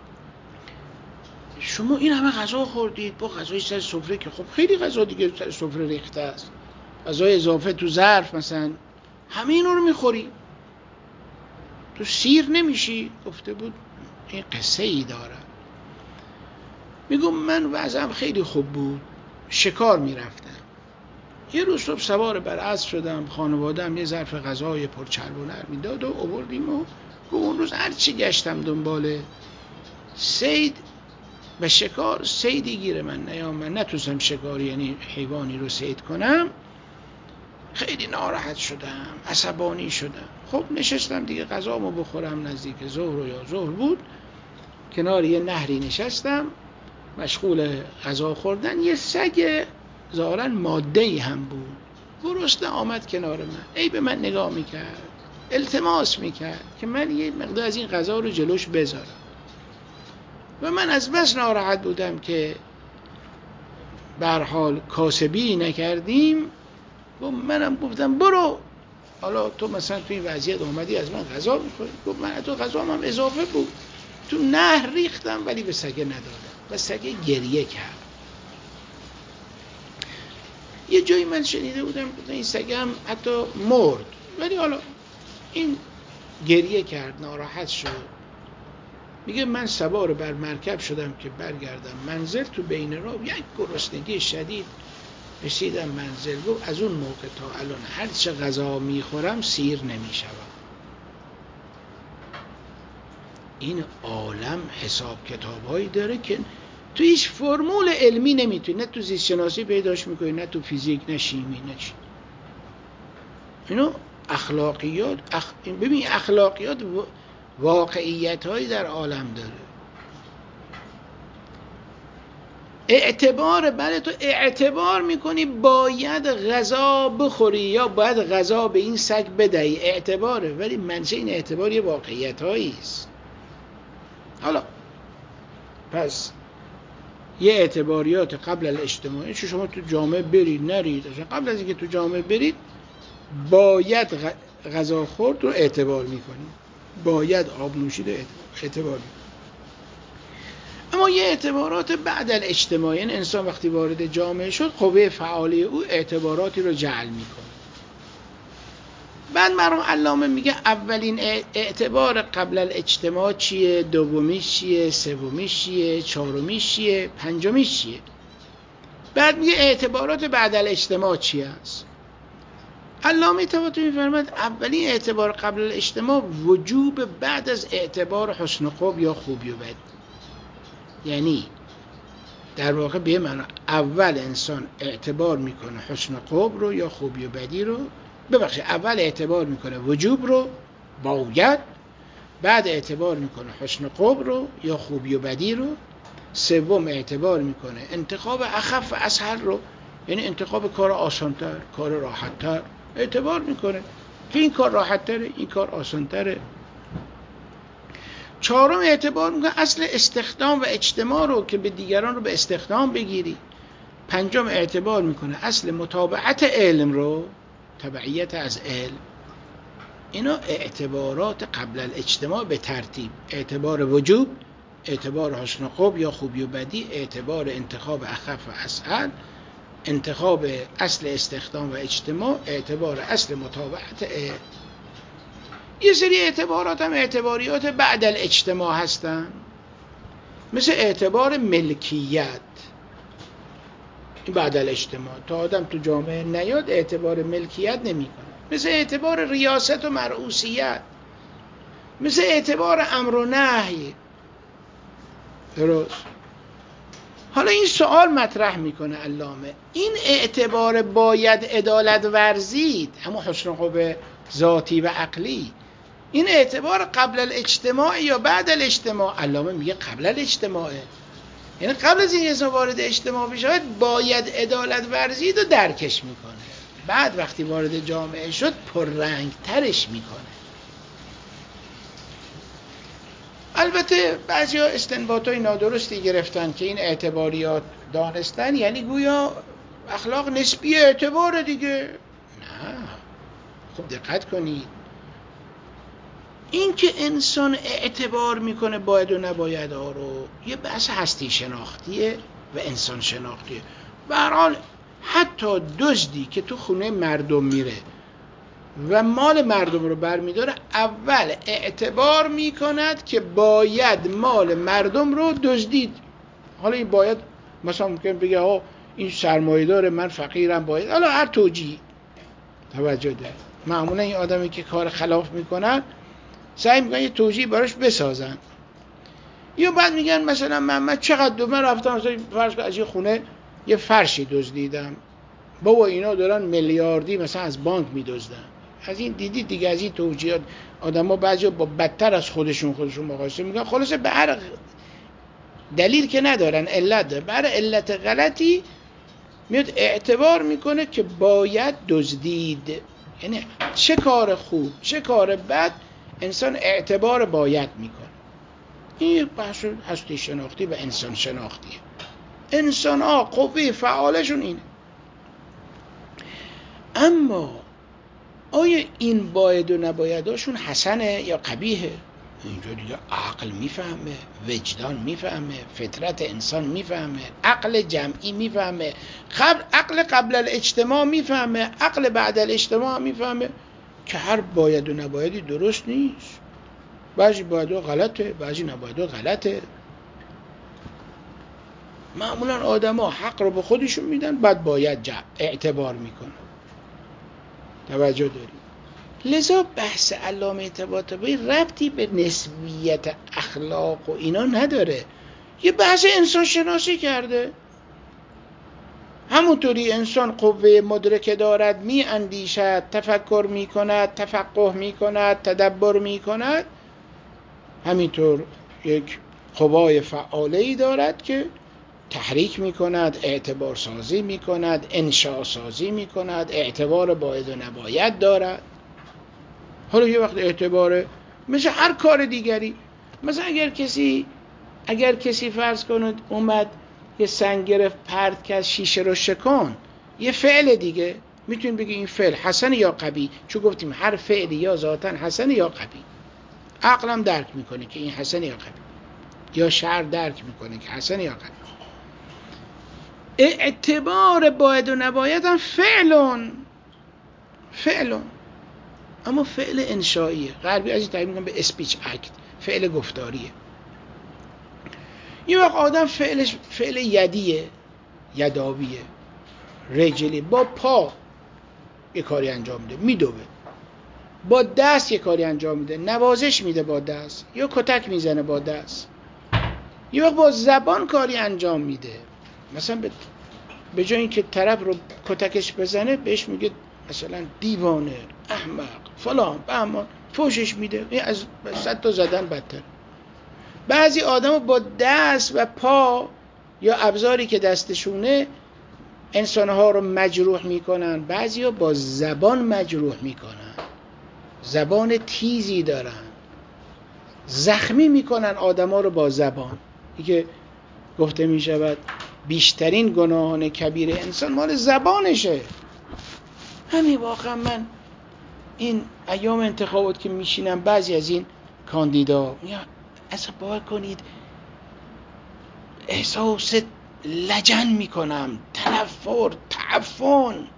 Speaker 1: شما این همه غذا خوردید با غذای سر سفره که خب خیلی غذا دیگه سر سفره ریخته است، غذای اضافه تو ظرف مثلا، همه اینا رو میخوری تو سیر نمیشی؟ گفته بود این قصه ای داره. میگم من وضعم خیلی خوب بود، شکار میرفتم. یه روز صبح سوار بر اسب شدم، خانواده‌ام یه ظرف غذای پرچرب و نرمی داد و آوردیم و اون روز هر چی گشتم دنبال صید و شکار، صیدی گیر من نیامد، نتونستم شکاری یعنی حیوانی رو صید کنم. خیلی ناراحت شدم، عصبانی شدم. خب نشستم دیگه غذامو بخورم، نزدیک ظهر یا ظهر بود، کنار یه نهری نشستم مشغول غذا خوردن. یه سگ ظاهراً ماده‌ای هم بود گرسنه آمد کنار من، ای به من نگاه میکرد، التماس میکرد که من یه مقدار از این غذا رو جلوش بذارم و من از بس ناراحت بودم که به هر حال کاسبی نکردیم و منم گفتم برو، حالا تو مثلا تو این وضعیت اومدی از من غذا میخوری. گفت من تو غذام هم اضافه بود تو نهر ریختم ولی به سگه ندادم و سگه گریه کرد. یه جایی من شنیده بودم که این سگه هم حتی مرد، ولی حالا این گریه کرد، ناراحت شد. میگه من سوار بر مرکب شدم که برگردم منزل، تو بین راه یک گرسنگی شدید رسیدم منزل. گفت از اون موقع تا الان هر چه غذا میخورم سیر نمیشوم. این عالم حساب کتابایی داره که تو هیچ فرمول علمی نمیتونی، نه تو زیست شناسی پیداش میکنی، نه تو فیزیک، نه شیمی، نه چی. اینو اخلاقیات اخ... ببین اخلاقیات واقعیت هایی در عالم داره. اعتبار، بله تو اعتبار میکنی باید غذا بخوری یا باید غذا به این سگ بدهی، اعتباره، ولی منشه این اعتبار یه واقعیت هایی است. حالا پس یه اعتباریات قبل الاجتماعی، چون شما تو جامعه برید نرید، قبل از اینکه تو جامعه برید باید غذا خورد رو اعتبار میکنید، باید آب نوشید اعتبار میکنید. اما یه اعتبارات بعد الاجتماعی، یعنی انسان وقتی وارد جامعه شد قوه فعالی او اعتباراتی رو جعل میکنه. بعد مرحوم علامه میگه اولین اعتبار قبل الاجتماع چیه، دومیش چیه، سومیش چیه، چهارمیش چیه، پنجمیش چیه. بعد میگه اعتبارات بعد الاجتماع چی است. علامه طباطبایی میفرماید اولین اعتبار قبل الاجتماع وجوب بعد از اعتبار حسن خوب یا خوبی و بد. یعنی در واقع به معنی اول انسان اعتبار میکنه حسن خوب رو یا خوبی و بدی رو، ببخشید اول اعتبار میکنه وجوب رو، باید، بعد اعتبار میکنه حسن خوب رو یا خوبی و بدی رو، سوم اعتبار میکنه انتخاب اخف و اسهل رو، یعنی انتخاب کار آسانتر، کار راحتتر اعتبار میکنه که این کار راحتتره، این کار آسانتره. چهارم اعتبار میکنه اصل استخدام و اجتماع رو که به دیگران رو به استخدام بگیری. پنجم اعتبار میکنه اصل متابعت علم رو، تبعیت از علم. اینا اعتبارات قبل الاجتماع به ترتیب: اعتبار وجوب، اعتبار حسن خوب یا خوبی و بدی، اعتبار انتخاب اخف و اسهل، انتخاب اصل استخدام و اجتماع، اعتبار اصل متابعت علم. یه سری اعتبارات هم اعتباریات بعد الاجتماع هستن، مثل اعتبار ملکیت. این بعد الاجتماع تا آدم تو جامعه نیاد اعتبار ملکیت نمی کنه. مثل اعتبار ریاست و مرئوسیت، مثل اعتبار امر و نهی. درست. حالا این سوال مطرح میکنه علامه، این اعتبار باید عدالت ورزید، همون حسن خوب ذاتی و عقلی، این اعتبار قبل الاجتماع یا بعد الاجتماع؟ علامه میگه قبل الاجتماعه، یعنی قبل از این انسان وارد اجتماع بشه باید عدالت ورزید و درکش میکنه، بعد وقتی وارد جامعه شد پررنگ ترش میکنه. البته بعضی ها استنباط های نادرستی گرفتن که این اعتباریات دانستن یعنی گویا اخلاق نسبی اعتبار دیگه. نه، خب دقت کنید، این که انسان اعتبار میکنه باید و نباید ها رو یه بحث هستی شناختیه و انسان شناختیه. به هر حال حتی دزدی که تو خونه مردم میره و مال مردم رو برمیداره اول اعتبار میکند که باید مال مردم رو دزدید. حالا این باید مثلا ممکن بگه ها این سرمایه داره، من فقیرم، باید، حالا هر توجیه توجه داره. معمولا این آدمی که کار خلاف میکنن سعی میکنن یه توجیه براش بسازن، یا بعد میگن مثلا من, من چقدر دو من رفتم مثلا فرض کن از یه خونه یه فرشی دزدیدم، بابا اینا دارن میلیاردی مثلا از بانک میدزدن. از این دیدید دیگه، از این توجیهات آدما بعضی با بدتر از خودشون خودشون مقایسه میکنن. خلاصه به هر دلیل که ندارن علت داره، برای علت غلطی میاد اعتبار میکنه که باید دزدید. یعنی چه کار خوب چه کار بد انسان اعتبار باید میکنه. این بحث هستی شناختی و انسان شناختیه. انسان ها قوه فعالشون اینه. اما آیا این باید و نبایداشون حسنه یا قبیحه؟ اینجا دیگه عقل میفهمه، وجدان میفهمه، فطرت انسان میفهمه، عقل جمعی میفهمه، قبل عقل قبل الاجتماع میفهمه، عقل بعد الاجتماع میفهمه که هر باید و نبایدی درست نیست. بعضی باید و غلطه، بعضی نباید و غلطه. معمولا آدم ها حق رو به خودشون میدن، بعد باید اعتبار میکنن. توجه داریم. لذا بحث علامه طباطبایی ربطی به نسبیت اخلاق و اینا نداره، یه بحث انسان شناسی کرده. همونطوری انسان قوه مدرکه دارد، می اندیشد، تفکر می کند، تفقه می کند، تدبر می کند، همینطور یک قوای فعاله‌ای دارد که تحریک می کند، اعتبار سازی می کند، انشاء سازی می کند، اعتبار باید و نباید دارد. حالا یه وقت اعتباره مثل هر کار دیگری، مثلا اگر کسی اگر کسی فرض کنید اومد یه سنگ گرفت پرت کرد شیشه رو شکن، یه فعل دیگه، میتونید بگی این فعل حسن یا قبیح، چون گفتیم هر فعلی یا ذاتاً حسن یا قبیح. عقلم درک میکنه که این حسن یا قبیح، یا شرع درک میکنه که حسن یا قبیح. اعتبار باید و نباید هم فعلون فعلون اما فعل انشائیه. غربی از این تعبیر میکنن به اسپیچ اکت، فعل گفتاریه. یه وقت آدم فعلش فعل یدیه، یداویه، رجلی، با پا یه کاری انجام میده، میدوه، با دست یه کاری انجام میده، نوازش میده با دست، یا کتک میزنه با دست. یه وقت با زبان کاری انجام میده، مثلا به به جای اینکه طرف رو کتکش بزنه بهش میگه مثلا دیوانه، احمق، فلان، بهمان، فوشش میده. این از صد تا زدن بدتر. بعضی آدم با دست و پا یا ابزاری که دستشونه انسانها رو مجروح میکنن، بعضی ها با زبان مجروح میکنن، زبان تیزی دارن، زخمی میکنن آدم ها رو با زبان. این که گفته میشود بیشترین گناهان کبیر انسان مال زبانشه. همین واقعا من این ایام انتخابات که میشینم بعضی از این کاندیدا یا اصلا باور کنید احساس لجن میکنم، تنفر، تعفن.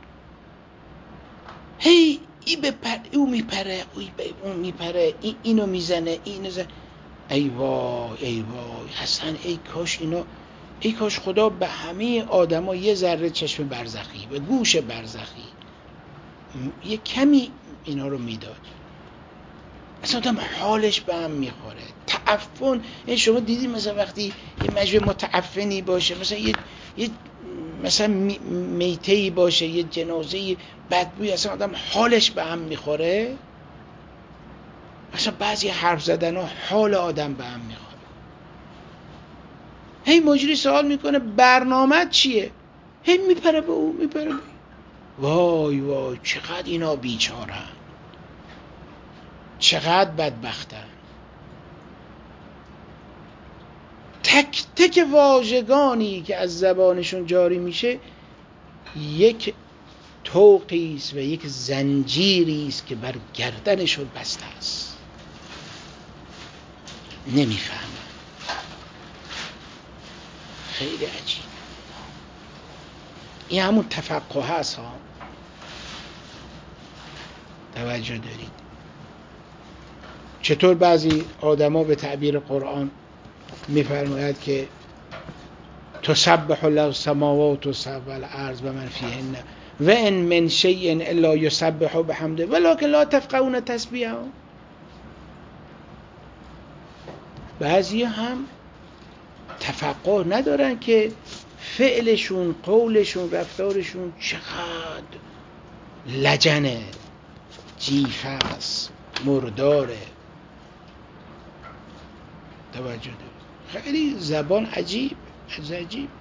Speaker 1: هی ای بپر، او میپره، اون میپره، این اینو میزنه، اینو زنه. ای وای ای وای حسن، ای کاش اینا، ای کاش خدا به همه آدما یه ذره چشم برزخی، به گوش برزخی، یه کمی اینا رو میداد. اصلا آدم حالش به هم میخوره. تعفن، این شما دیدی مثلا وقتی یه مجموعه متعفنی باشه، مثلا یه یه مثلا میتهی باشه، یه جنازه بدبوی، اصلا آدم حالش به هم میخوره. اصلا بعضی حرف زدن ها حال آدم به هم میخوره. هی مجری سوال میکنه برنامه چیه، هی میپره به او، میپره به وای وای چقدر اینا بیچارن، چقدر بدبختن. تک تک واژگانی که از زبانشون جاری میشه یک طوقی است و یک زنجیری است که بر گردنشون بسته است. نمیفهمن. خیلی عجیب. این همون تفقه هست ها. توجه دارید چطور بعضی آدما به تعبیر قرآن میفرماید که تسبح له السماوات السبع والارض و من فیهن و ان من شیء الا یسبح بحمده ولکن لا تفقهون تسبیحهم. بعضی هم تفقه ندارن که فعلشون، قولشون، رفتارشون چقدر لجنه، جیفه است، مرداره. توجه داره. خیلی زبان عجیب عجیب.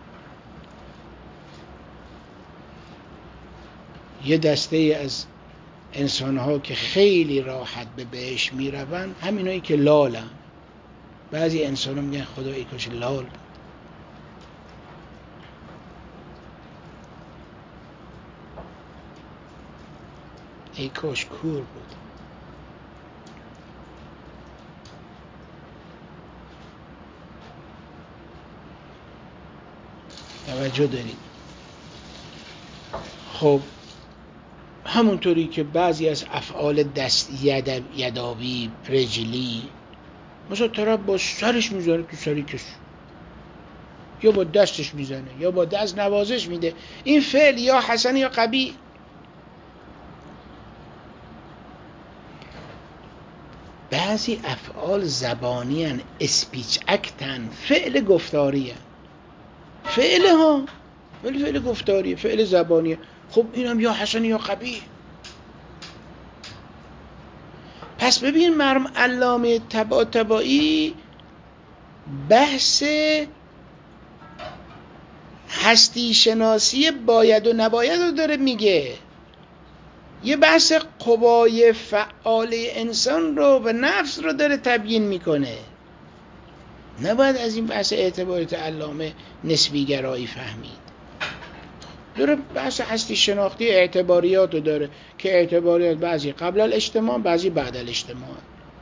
Speaker 1: یه دسته از انسان‌ها که خیلی راحت به بهشت میروند همینایی که لالن. بعضی انسان‌ها میگن خدا ای کاش لال بود. ای کاش کور بود. توجه دارید. خب همونطوری که بعضی از افعال دست یداوی، رجلی، مثلا طرف با سرش میزنه تو سری کسی، یا با دستش میزنه یا با دست نوازش میده، این فعل یا حسن یا قبیح. بعضی افعال زبانی هن، اسپیچ اکتن، فعل گفتاری هن. فعل ها ولی فعل گفتاری، فعل زبانی. خب اینم یا حسن یا قبیح. پس ببین مرحوم علامه طباطبایی بحث هستی شناسی باید و نباید رو داره میگه، یه بحث قوای فعال انسان رو و نفس رو داره تبیین میکنه. نباید از این بحث اعتباریات علامه نسبی گرایی فهمید. داره بحث هستی شناختی اعتباریات رو داره که اعتباریات بعضی قبل الاجتماع بعضی بعد الاجتماع.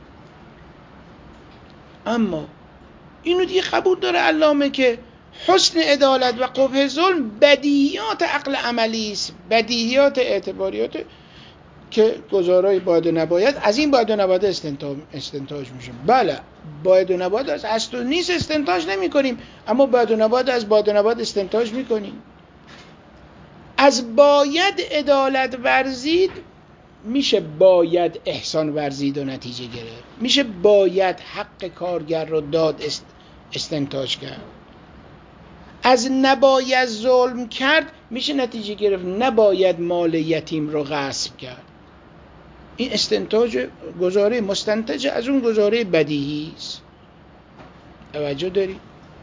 Speaker 1: اما اینو دیگه قبول داره علامه که حسن عدالت و قبح ظلم بدیهیات عقل عملی است، بدیهیات اعتباریات که گزارای باید و نباید از این باید و نباید استنتاج, استنتاج میشه. بله باید و نباید از هست و نیست استنتاج نمی کنیم، اما باید و نباید از باید و نباید استنتاج میکنیم. از باید عدالت ورزید میشه باید احسان ورزید و نتیجه گرفت، میشه باید حق کارگر رو داد استنتاج کرد. از نباید ظلم کرد میشه نتیجه گرفت نباید مال یتیم رو غصب کرد. این استنتاج گزاره مستنتج از اون گزاره بدیهی است. توجه داری؟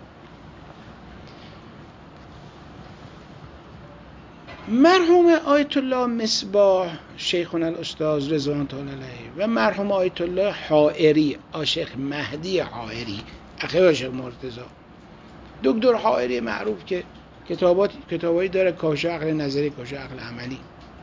Speaker 1: مرحوم آیت الله مصباح شیخنا الاستاذ رضوان الله علیه و مرحوم آیت الله حائری آشیخ مهدی حائری اخی آشیخ مرتضی، دکتر حائری معروف که کتابات کتابایی داره، کاش عقل نظری کاش عقل عملی.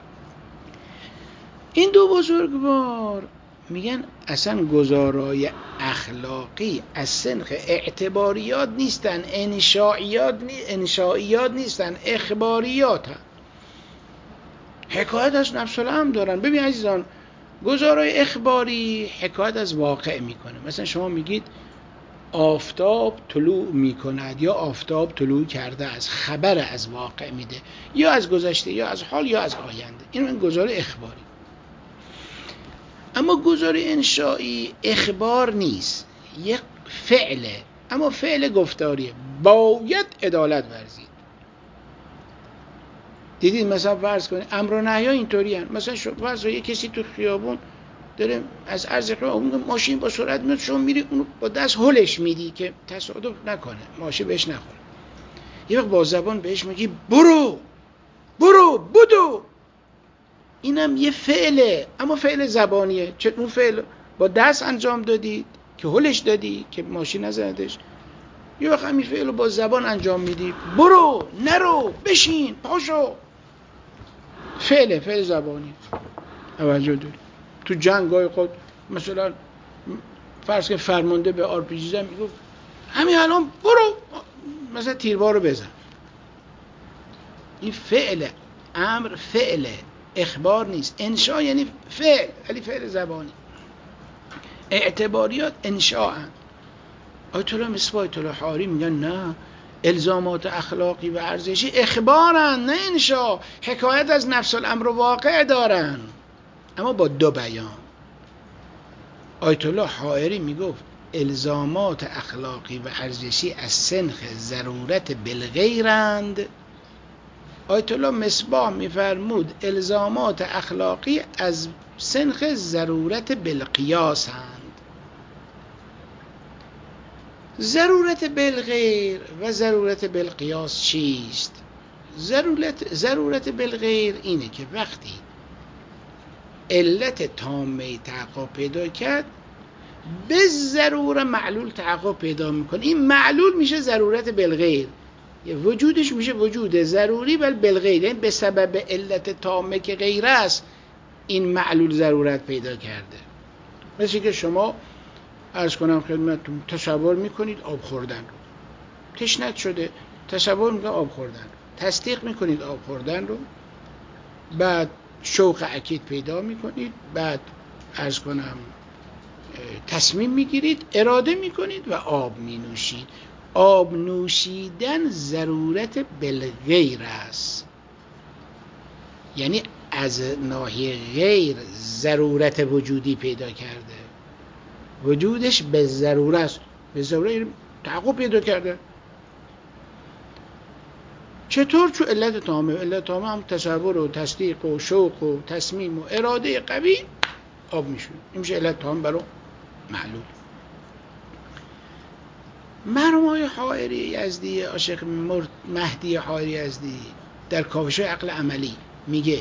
Speaker 1: این دو بزرگوار میگن اصلا گزارای اخلاقی از سنخ اعتباریات نیستن، انشائیات نی... انشائیات نیستن، اخباریات هم. حکایت از نفس الامر دارن. ببین عزیزان، گزارای اخباری حکایت از واقع میکنه. مثلا شما میگید آفتاب طلوع میکند یا آفتاب طلوع کرده، از خبر از واقع میده، یا از گذشته یا از حال یا از آینده. این من گزاره اخباری. اما گزاره انشایی اخبار نیست، یک فعله، اما فعل گفتاریه. باید عدالت ورزید. دیدید مثلا فرض کنید امر و نهی اینطوری هست. مثلا فرض کنید کسی تو خیابون داره از عرض خیابون ماشین با سرعت میاد، شما میری اونو با دست هلش میدی که تصادف نکنه، ماشین بهش نخوره. یه وقت با زبان بهش میگی برو برو بدو. اینم یه فعله، اما فعل زبانیه. چه اون فعل با دست انجام دادی که هلش دادی که ماشین نزندش، یه وقت همین فعل رو با زبان انجام میدی، برو نرو بشین پاشو. فعله، فعل زبانی. توجه داری؟ تو جنگای خود مثلا فرض کن فرمانده به آر پی جی زن میگفت همین الان برو مثلا تیربار رو بزن. این فعل، امر فعله، اخبار نیست. انشا یعنی فعل، ولی فعل زبانی. اعتباریات انشاء. آیت الله مصباح آیت الله حائری میگن نه، الزامات اخلاقی و ارزشی اخبارن نه انشاء، حکایت از نفس الامر و واقع دارن، اما با دو بیان. آیت الله حائری میگفت الزامات اخلاقی و ارزشی از سنخ ضرورت بالغیرند. آیت الله مصباح میفرمود الزامات اخلاقی از سنخ ضرورت بالقیاسند. ضرورت بالغیر و ضرورت بالقیاس چیست؟ ضرورت ضرورت بالغیر اینه که وقتی علت تامه تحقق پیدا کرد به ضرور معلول تحقق پیدا میکنه. این معلول میشه ضرورت بالغیر، وجودش میشه وجود ضروری بل بالغیر، یعنی به سبب علت تامه که غیر است این معلول ضرورت پیدا کرده. مثل که شما عرض کنم خدمتتون تصور میکنید آب خوردن رو، تشنت شده تصور میکنید آب خوردن رو، تصدیق میکنید آب خوردن رو، بعد شوق اکید پیدا میکنید، بعد عرض کنم تصمیم میگیرید، اراده میکنید و آب مینوشید. آب نوشیدن ضرورت بالغیر است، یعنی از ناحیه غیر ضرورت وجودی پیدا کرده. وجودش به ضرورت است. به ضرورت تحقق پیدا کرده. چطور؟ چون علت تامه. علت تامه هم تصور و تصدیق و شوق و تصمیم و اراده قوی آب میشه. این میشه علت تام برای معلول. مرحوم حائری یزدی عاشق مهدی حائری یزدی در کاوش‌های عقل عملی میگه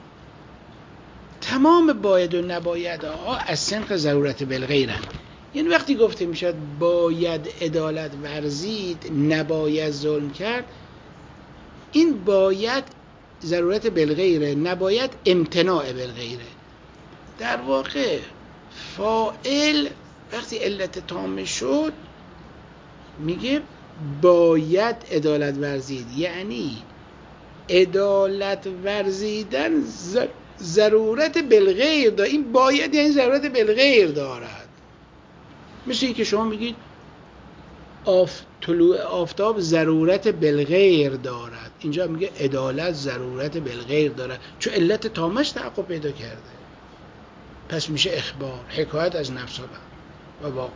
Speaker 1: تمام باید و نباید ها از سنخ ضرورت بالغیرن. یعنی وقتی گفته میشد باید عدالت ورزید، نباید ظلم کرد، این باید ضرورت بالغیره، نباید امتناع بالغیره. در واقع فاعل وقتی علت تام شد میگه باید عدالت ورزید، یعنی عدالت ورزیدن ضرورت بالغیر دارد. این باید یعنی ضرورت بالغیر دارد. مثل این که شما میگید آف طلوع آفتاب ضرورت بالغیر دارد، اینجا میگه عدالت ضرورت بالغیر دارد چون علت تامش تحقق پیدا کرده. پس میشه اخبار، حکایت از نفس و واقع.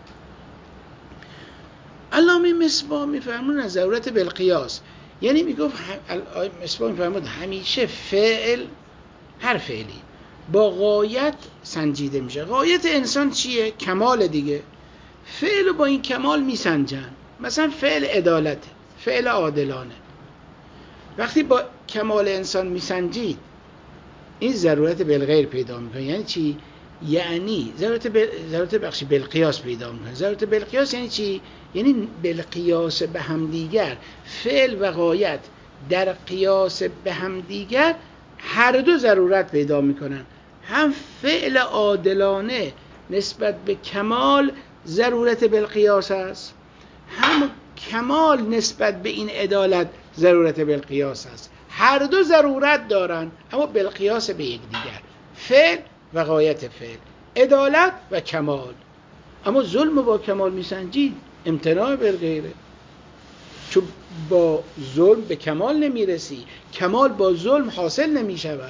Speaker 1: علامه مصباح میفرمون از ضرورت بالقیاس، یعنی میگفت مصباح میفرمود همیشه فعل، هر فعلی با غایت سنجیده میشه. غایت انسان چیه؟ کمال دیگه. فعل با این کمال میسنجن. مثلا فعل عدالت، فعل عادلانه، وقتی با کمال انسان میسنجید این ضرورت بالغیر پیدا میکنه. یعنی چی؟ یعنی ضرورت بل... ضرورت بخشی بالقیاس پیدا میکنه. ضرورت بالقیاس یعنی چی؟ یعنی بالقیاس به هم دیگر، فعل و غایت در قیاس به هم دیگر هر دو ضرورت پیدا میکنن. هم فعل عادلانه نسبت به کمال ضرورت بالقیاس است، هم کمال نسبت به این عدالت ضرورت بالقیاس است. هر دو ضرورت دارن اما بالقیاس به یک دیگر، فعل و غایت فعل، عدالت و کمال. اما ظلم با کمال میسنجید امتناع بالغیره، چون با ظلم به کمال نمیرسی، کمال با ظلم حاصل نمیشود.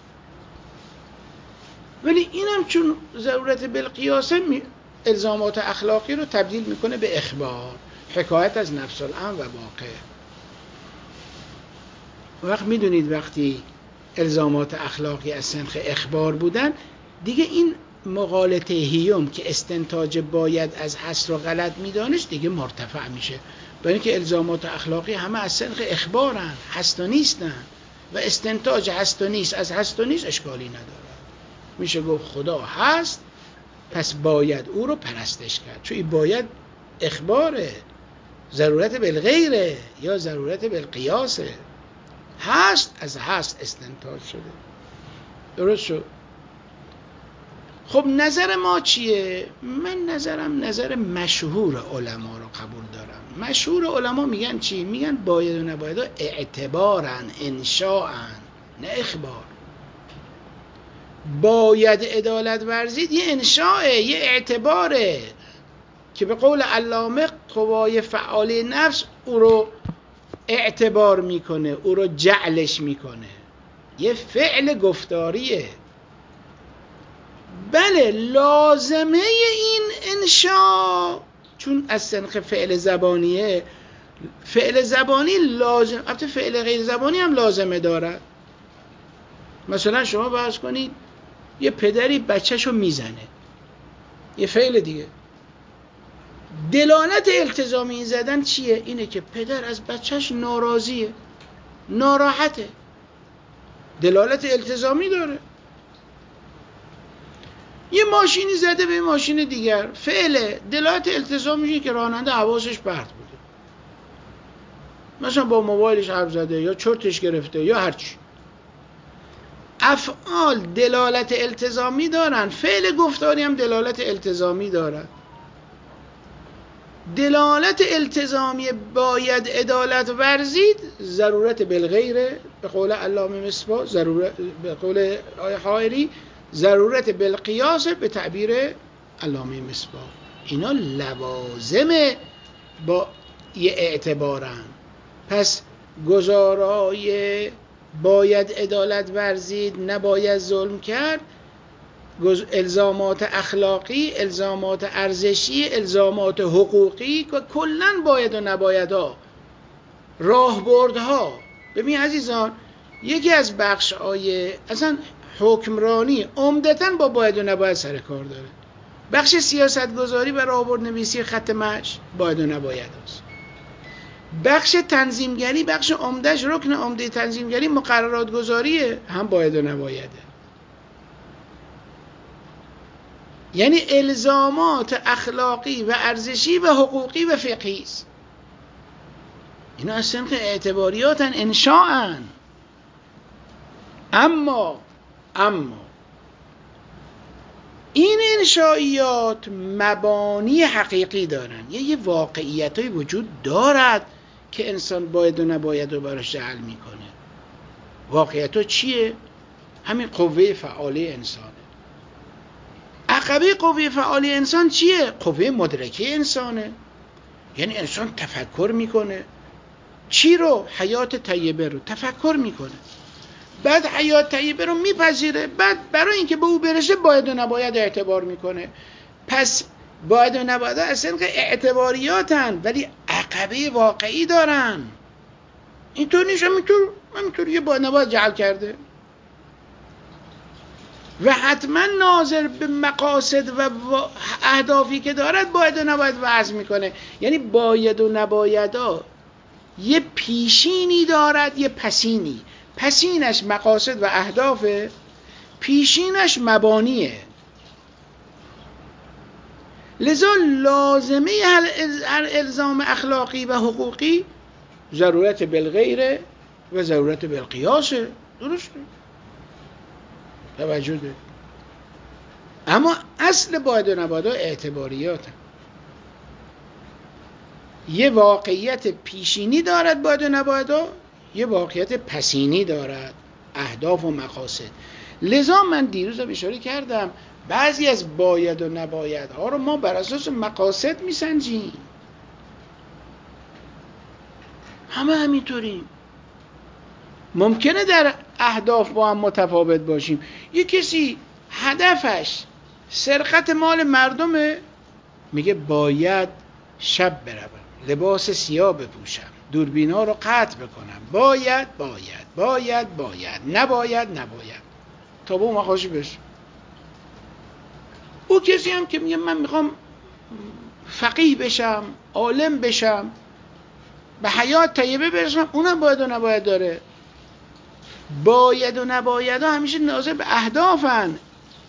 Speaker 1: ولی اینم چون ضرورت بالقیاسه الزامات اخلاقی رو تبدیل میکنه به اخبار، حکایت از نفس الامر و واقع. وقت میدونید وقتی الزامات اخلاقی از سنخ اخبار بودن دیگه این مغالطه هیوم که استنتاج باید از هست رو غلط میدانست دیگه مرتفع میشه، برای اینکه الزامات اخلاقی همه از سنخ اخبارن، هست و نیستن، و استنتاج هست و نیست از هست و نیست اشکالی نداره. میشه گفت خدا هست پس باید او رو پرستش کرد، چون این باید اخباره، ضرورت بالغیره یا ضرورت بالقیاسه. هست از هست استنتاج شده. درست شد؟ خب نظر ما چیه؟ من نظرم نظر مشهور علما رو قبول دارم. مشهور علما میگن چی؟ میگن باید و نباید اعتبارن، انشاءن، نه اخبار. باید عدالت ورزید یه انشاءه، یه اعتباره که به قول علامه قوای فعاله نفس او رو اعتبار میکنه، او رو جعلش میکنه، یه فعل گفتاریه. بله لازمه این انشاء چون از سنخ فعل زبانیه، فعل زبانی لازم، البته فعل غیر زبانی هم لازمه دارد. مثلا شما فرض کنید یه پدری بچه‌شو میزنه، یه فعل دیگه. دلالت التزامی این زدن چیه؟ اینه که پدر از بچهش ناراضیه، ناراحته، دلالت التزامی داره. یه ماشینی زده به ماشین دیگر، فعله، دلالت التزامی میشه که راننده حواسش پرت بوده، مثلا با موبایلش حرف زده یا چرتش گرفته یا هرچی. افعال دلالت التزامی دارن، فعل گفتاری هم دلالت التزامی دارن. دلالت التزامی باید عدالت ورزید ضرورت بالغیره، به قول علامه مصباح، ضرورت به قول آیه حائری ضرورت بالقیاس، به تعبیر علامه مصباح. اینا لوازم با یه اعتبارن. پس گزارای باید عدالت ورزید نباید ظلم کرد الزامات اخلاقی، الزامات ارزشی، الزامات حقوقی که کلن باید و نبایدها، راهبردها. ببین عزیزان، یکی از بخش‌های اصلا حکمرانی عمدتاً با باید و نباید سر کار داره. بخش سیاستگذاری و راهبردنویسی خط مشی باید و نباید هست. بخش تنظیمگری، بخش عمدهش، رکن عمده تنظیمگری مقررات گذاریه، هم باید و نبایده. یعنی الزامات اخلاقی و ارزشی و حقوقی و فقهی است. اینا از سنخ اعتباریاتن، انشاءن. اما اما این انشائیات مبانی حقیقی دارن. یه یه واقعیتایی وجود دارد که انسان باید و نباید رو براش جعل میکنه. واقعیتها چیه؟ همین قوه فعاله انسانه. عقبه قوه فعاله انسان چیه؟ قوه مدرکه انسانه. یعنی انسان تفکر میکنه. چی رو؟ حیات طیبه رو تفکر میکنه، بعد حیات طیبه رو میپذیره، بعد برای اینکه به او برسه باید و نباید اعتبار میکنه. پس باید و نباید اصلا اعتباریاتن ولی عقبه واقعی دارن. اینطور نیست همینطور همینطور یه باید نباید جعل کرده و حتما ناظر به مقاصد و اهدافی که دارد باید و نباید وضع میکنه. یعنی باید و نبایدها یه پیشینی دارد، یه پسینی. پسینش مقاصد و اهدافه، پیشینش مبانیه. لذا لازمه هر الزام اخلاقی و حقوقی ضرورت بالغیره و ضرورت بالقیاسه. درسته؟ توجه ده. اما اصل باید و نبایدها اعتباریاته. یه واقعیت پیشینی دارد باید و نبایدها، یه واقعیت پسینی دارد، اهداف و مقاصد. لذا من دیروز هم اشاره کردم بعضی از باید و نباید ها رو ما بر اساس مقاصد میسنجیم. همه همینطوریم. ممکنه در اهداف با هم متفاوت باشیم. یه کسی هدفش سرقت مال مردمه، میگه باید شب بروم، لباس سیاه بپوشم، دوربینا رو قطع بکنم، باید باید باید باید نباید نباید تا به اون مخاشی بشه. او کسی هم که میگه من میخوام فقیه بشم، عالم بشم، به حیات طیبه برسم، اونم باید و نباید داره. باید و نباید ها همیشه ناظر به اهدافن.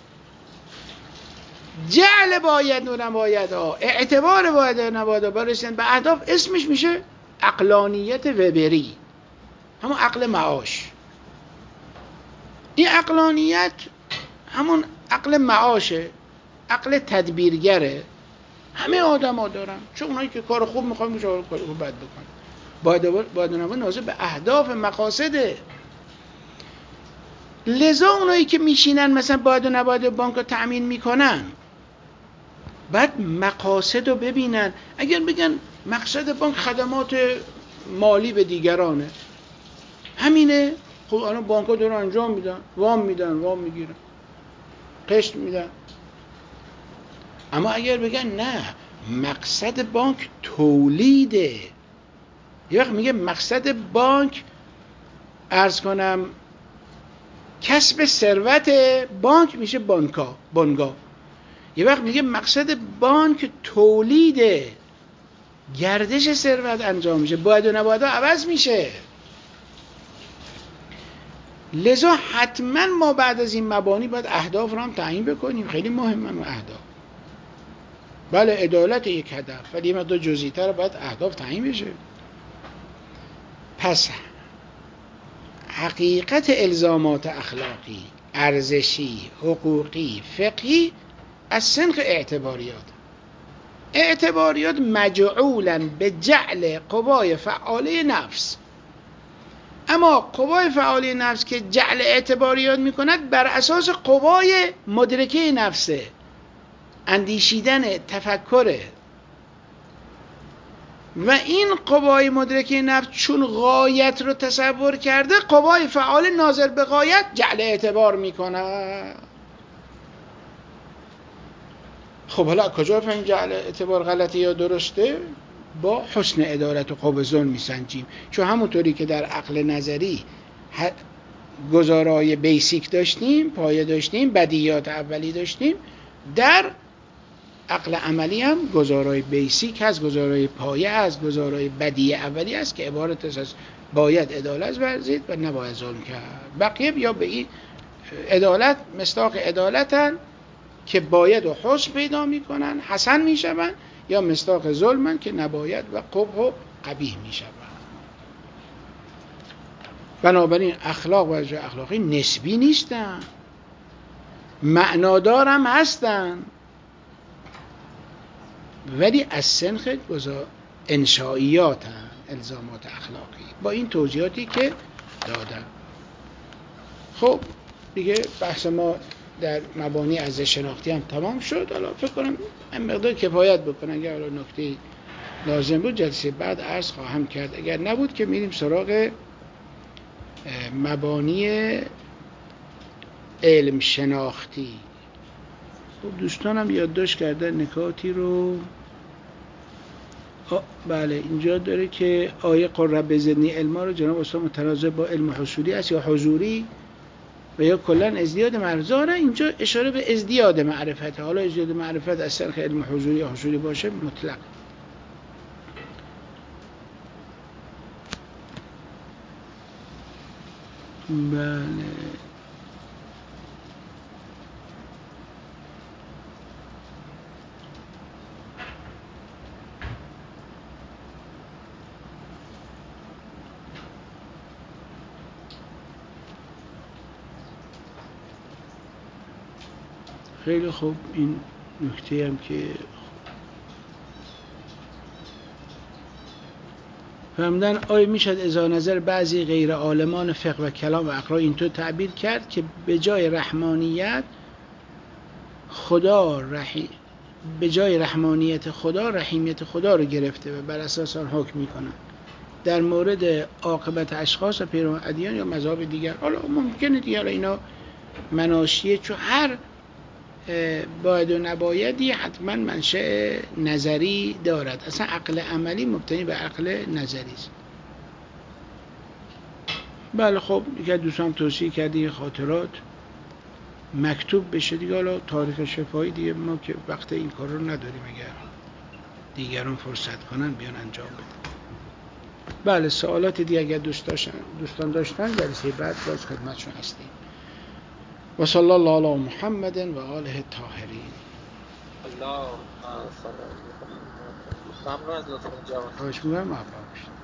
Speaker 1: جعل باید و نباید ها، اعتبار باید و نباید ها برسن به اهداف اسمش میشه عقلانیت وبری، همون عقل معاش. این عقلانیت همون عقل معاشه، عقل تدبیرگره. همه آدم ها دارن، چون اونایی که کار خوب میخوان میشه کار بد بکنن. باید باید و نباید ناظر به اهداف مقاصده. لذا اونایی که میشینن مثلا باید و نباید بانک رو تأمین میکنن، بعد مقاصد رو ببینن. اگر بگن مقصد بانک خدمات مالی به دیگرانه، همینه، خب الان بانک ها دارن انجام میدن، وام میدن، وام میگیرن، قسط میدن. اما اگر بگن نه مقصد بانک تولیده، یه وقت میگه مقصد بانک عرض کنم کسب ثروت، بانک میشه بانکا بانگا. یه وقت میگه مقصد بانک تولیده، گردش ثروت انجام میشه، باید و نباید عوض میشه. لذا حتما ما بعد از این مبانی باید اهداف رو هم تعیین بکنیم. خیلی مهمه اون اهداف. بله عدالت یک هدف، ولی یه مقدار جزئی‌تر باید اهداف تعیین بشه. پس حقیقت الزامات اخلاقی، ارزشی، حقوقی، فقهی از سنخ اعتباریات. اعتباریات مجعولن به جعل قوای فعاله نفس. اما قوای فعاله نفس که جعل اعتباریات میکند بر اساس قوای مدرکه نفسه، اندیشیدن، تفکره. و این قوای مدرکه نفس چون غایت رو تصور کرده، قوای فعال ناظر به غایت جعل اعتبار میکنه. خب حالا کجا فهمیم جعل اعتبار غلطه یا درسته؟ با حسن عدالت و قوه ظلم میسنجیم. چون همونطوری که در عقل نظری گزارای بیسیک داشتیم، پایه داشتیم، بدیهیات اولی داشتیم، در عقل عملی هم گزارای بیسیک هست، گزارای پایه هست، گزارای بدیهی اولی هست که عبارت است از باید عدالت ورزید و نباید ظلم کرد. بقیه یا به این عدالت مصداق عدالتن که باید و حسن پیدا میکنن، حسن میشون، یا مصداق ظلمن که نباید و قبح و قبیح میشون. بنابراین اخلاق و اجزای اخلاقی نسبی نیستن، معنادار هم هستن، ولی از سنخ انشائیات هم الزامات اخلاقی با این توضیحاتی که دادم. خب دیگه بحث ما در مبانی ارزش شناختی هم تمام شد. حالا فکر کنم این مقدار کفایت بکنه. اگر حالا نکته لازم بود جلسه بعد عرض خواهم کرد، اگر نبود که میریم سراغ مبانی علم شناختی. خب دوستانم یادداشت کردن نکاتی رو. بله اینجا داره که آیه قل رب زدنی علما رو جناب استاد متناظر با علم حصولی است یا حضوری و یا کلا ازدیاد معرفت. اینجا اشاره به ازدیاد معرفت. حالا ازدیاد معرفت از طریق علم حضوری یا حصولی باشه مطلق. بله خیلی خوب. این نکته هم که فهمدن آیا میشد اذا نظر بعضی غیر عالمان فقه و کلام و اقرا اینطور تعبیر کرد که به جای رحمانیت خدا رحیم، به جای رحمانیت خدا رحیمیت خدا رو گرفته و بر اساس آن حکم میکنه در مورد عاقبت اشخاص و پیروان ادیان یا مذاهب دیگر. حالا ممکنه دیگه اینا مناشیه، چون هر باید و نبایدی حتما منشأ نظری دارد. اصلا عقل عملی مبتنی به عقل نظری است. بله خب دیگه دوستان توصیه کردی خاطرات مکتوب بشه دیگه. حالا تاریخ شفایی دیگه ما که وقت این کار رو نداریم، اگر دیگران فرصت کنن بیان انجام بدن. بله سوالات دیگه اگر دوست داشتن دوستان داشتن جلسه بعد باز خدمتشون هستیم. و صلی الله علی محمد و آله الطاهرین.
Speaker 2: الله صلی الله علیه و آله. ممنون از لطف جواب.
Speaker 1: خواهش می‌کنم.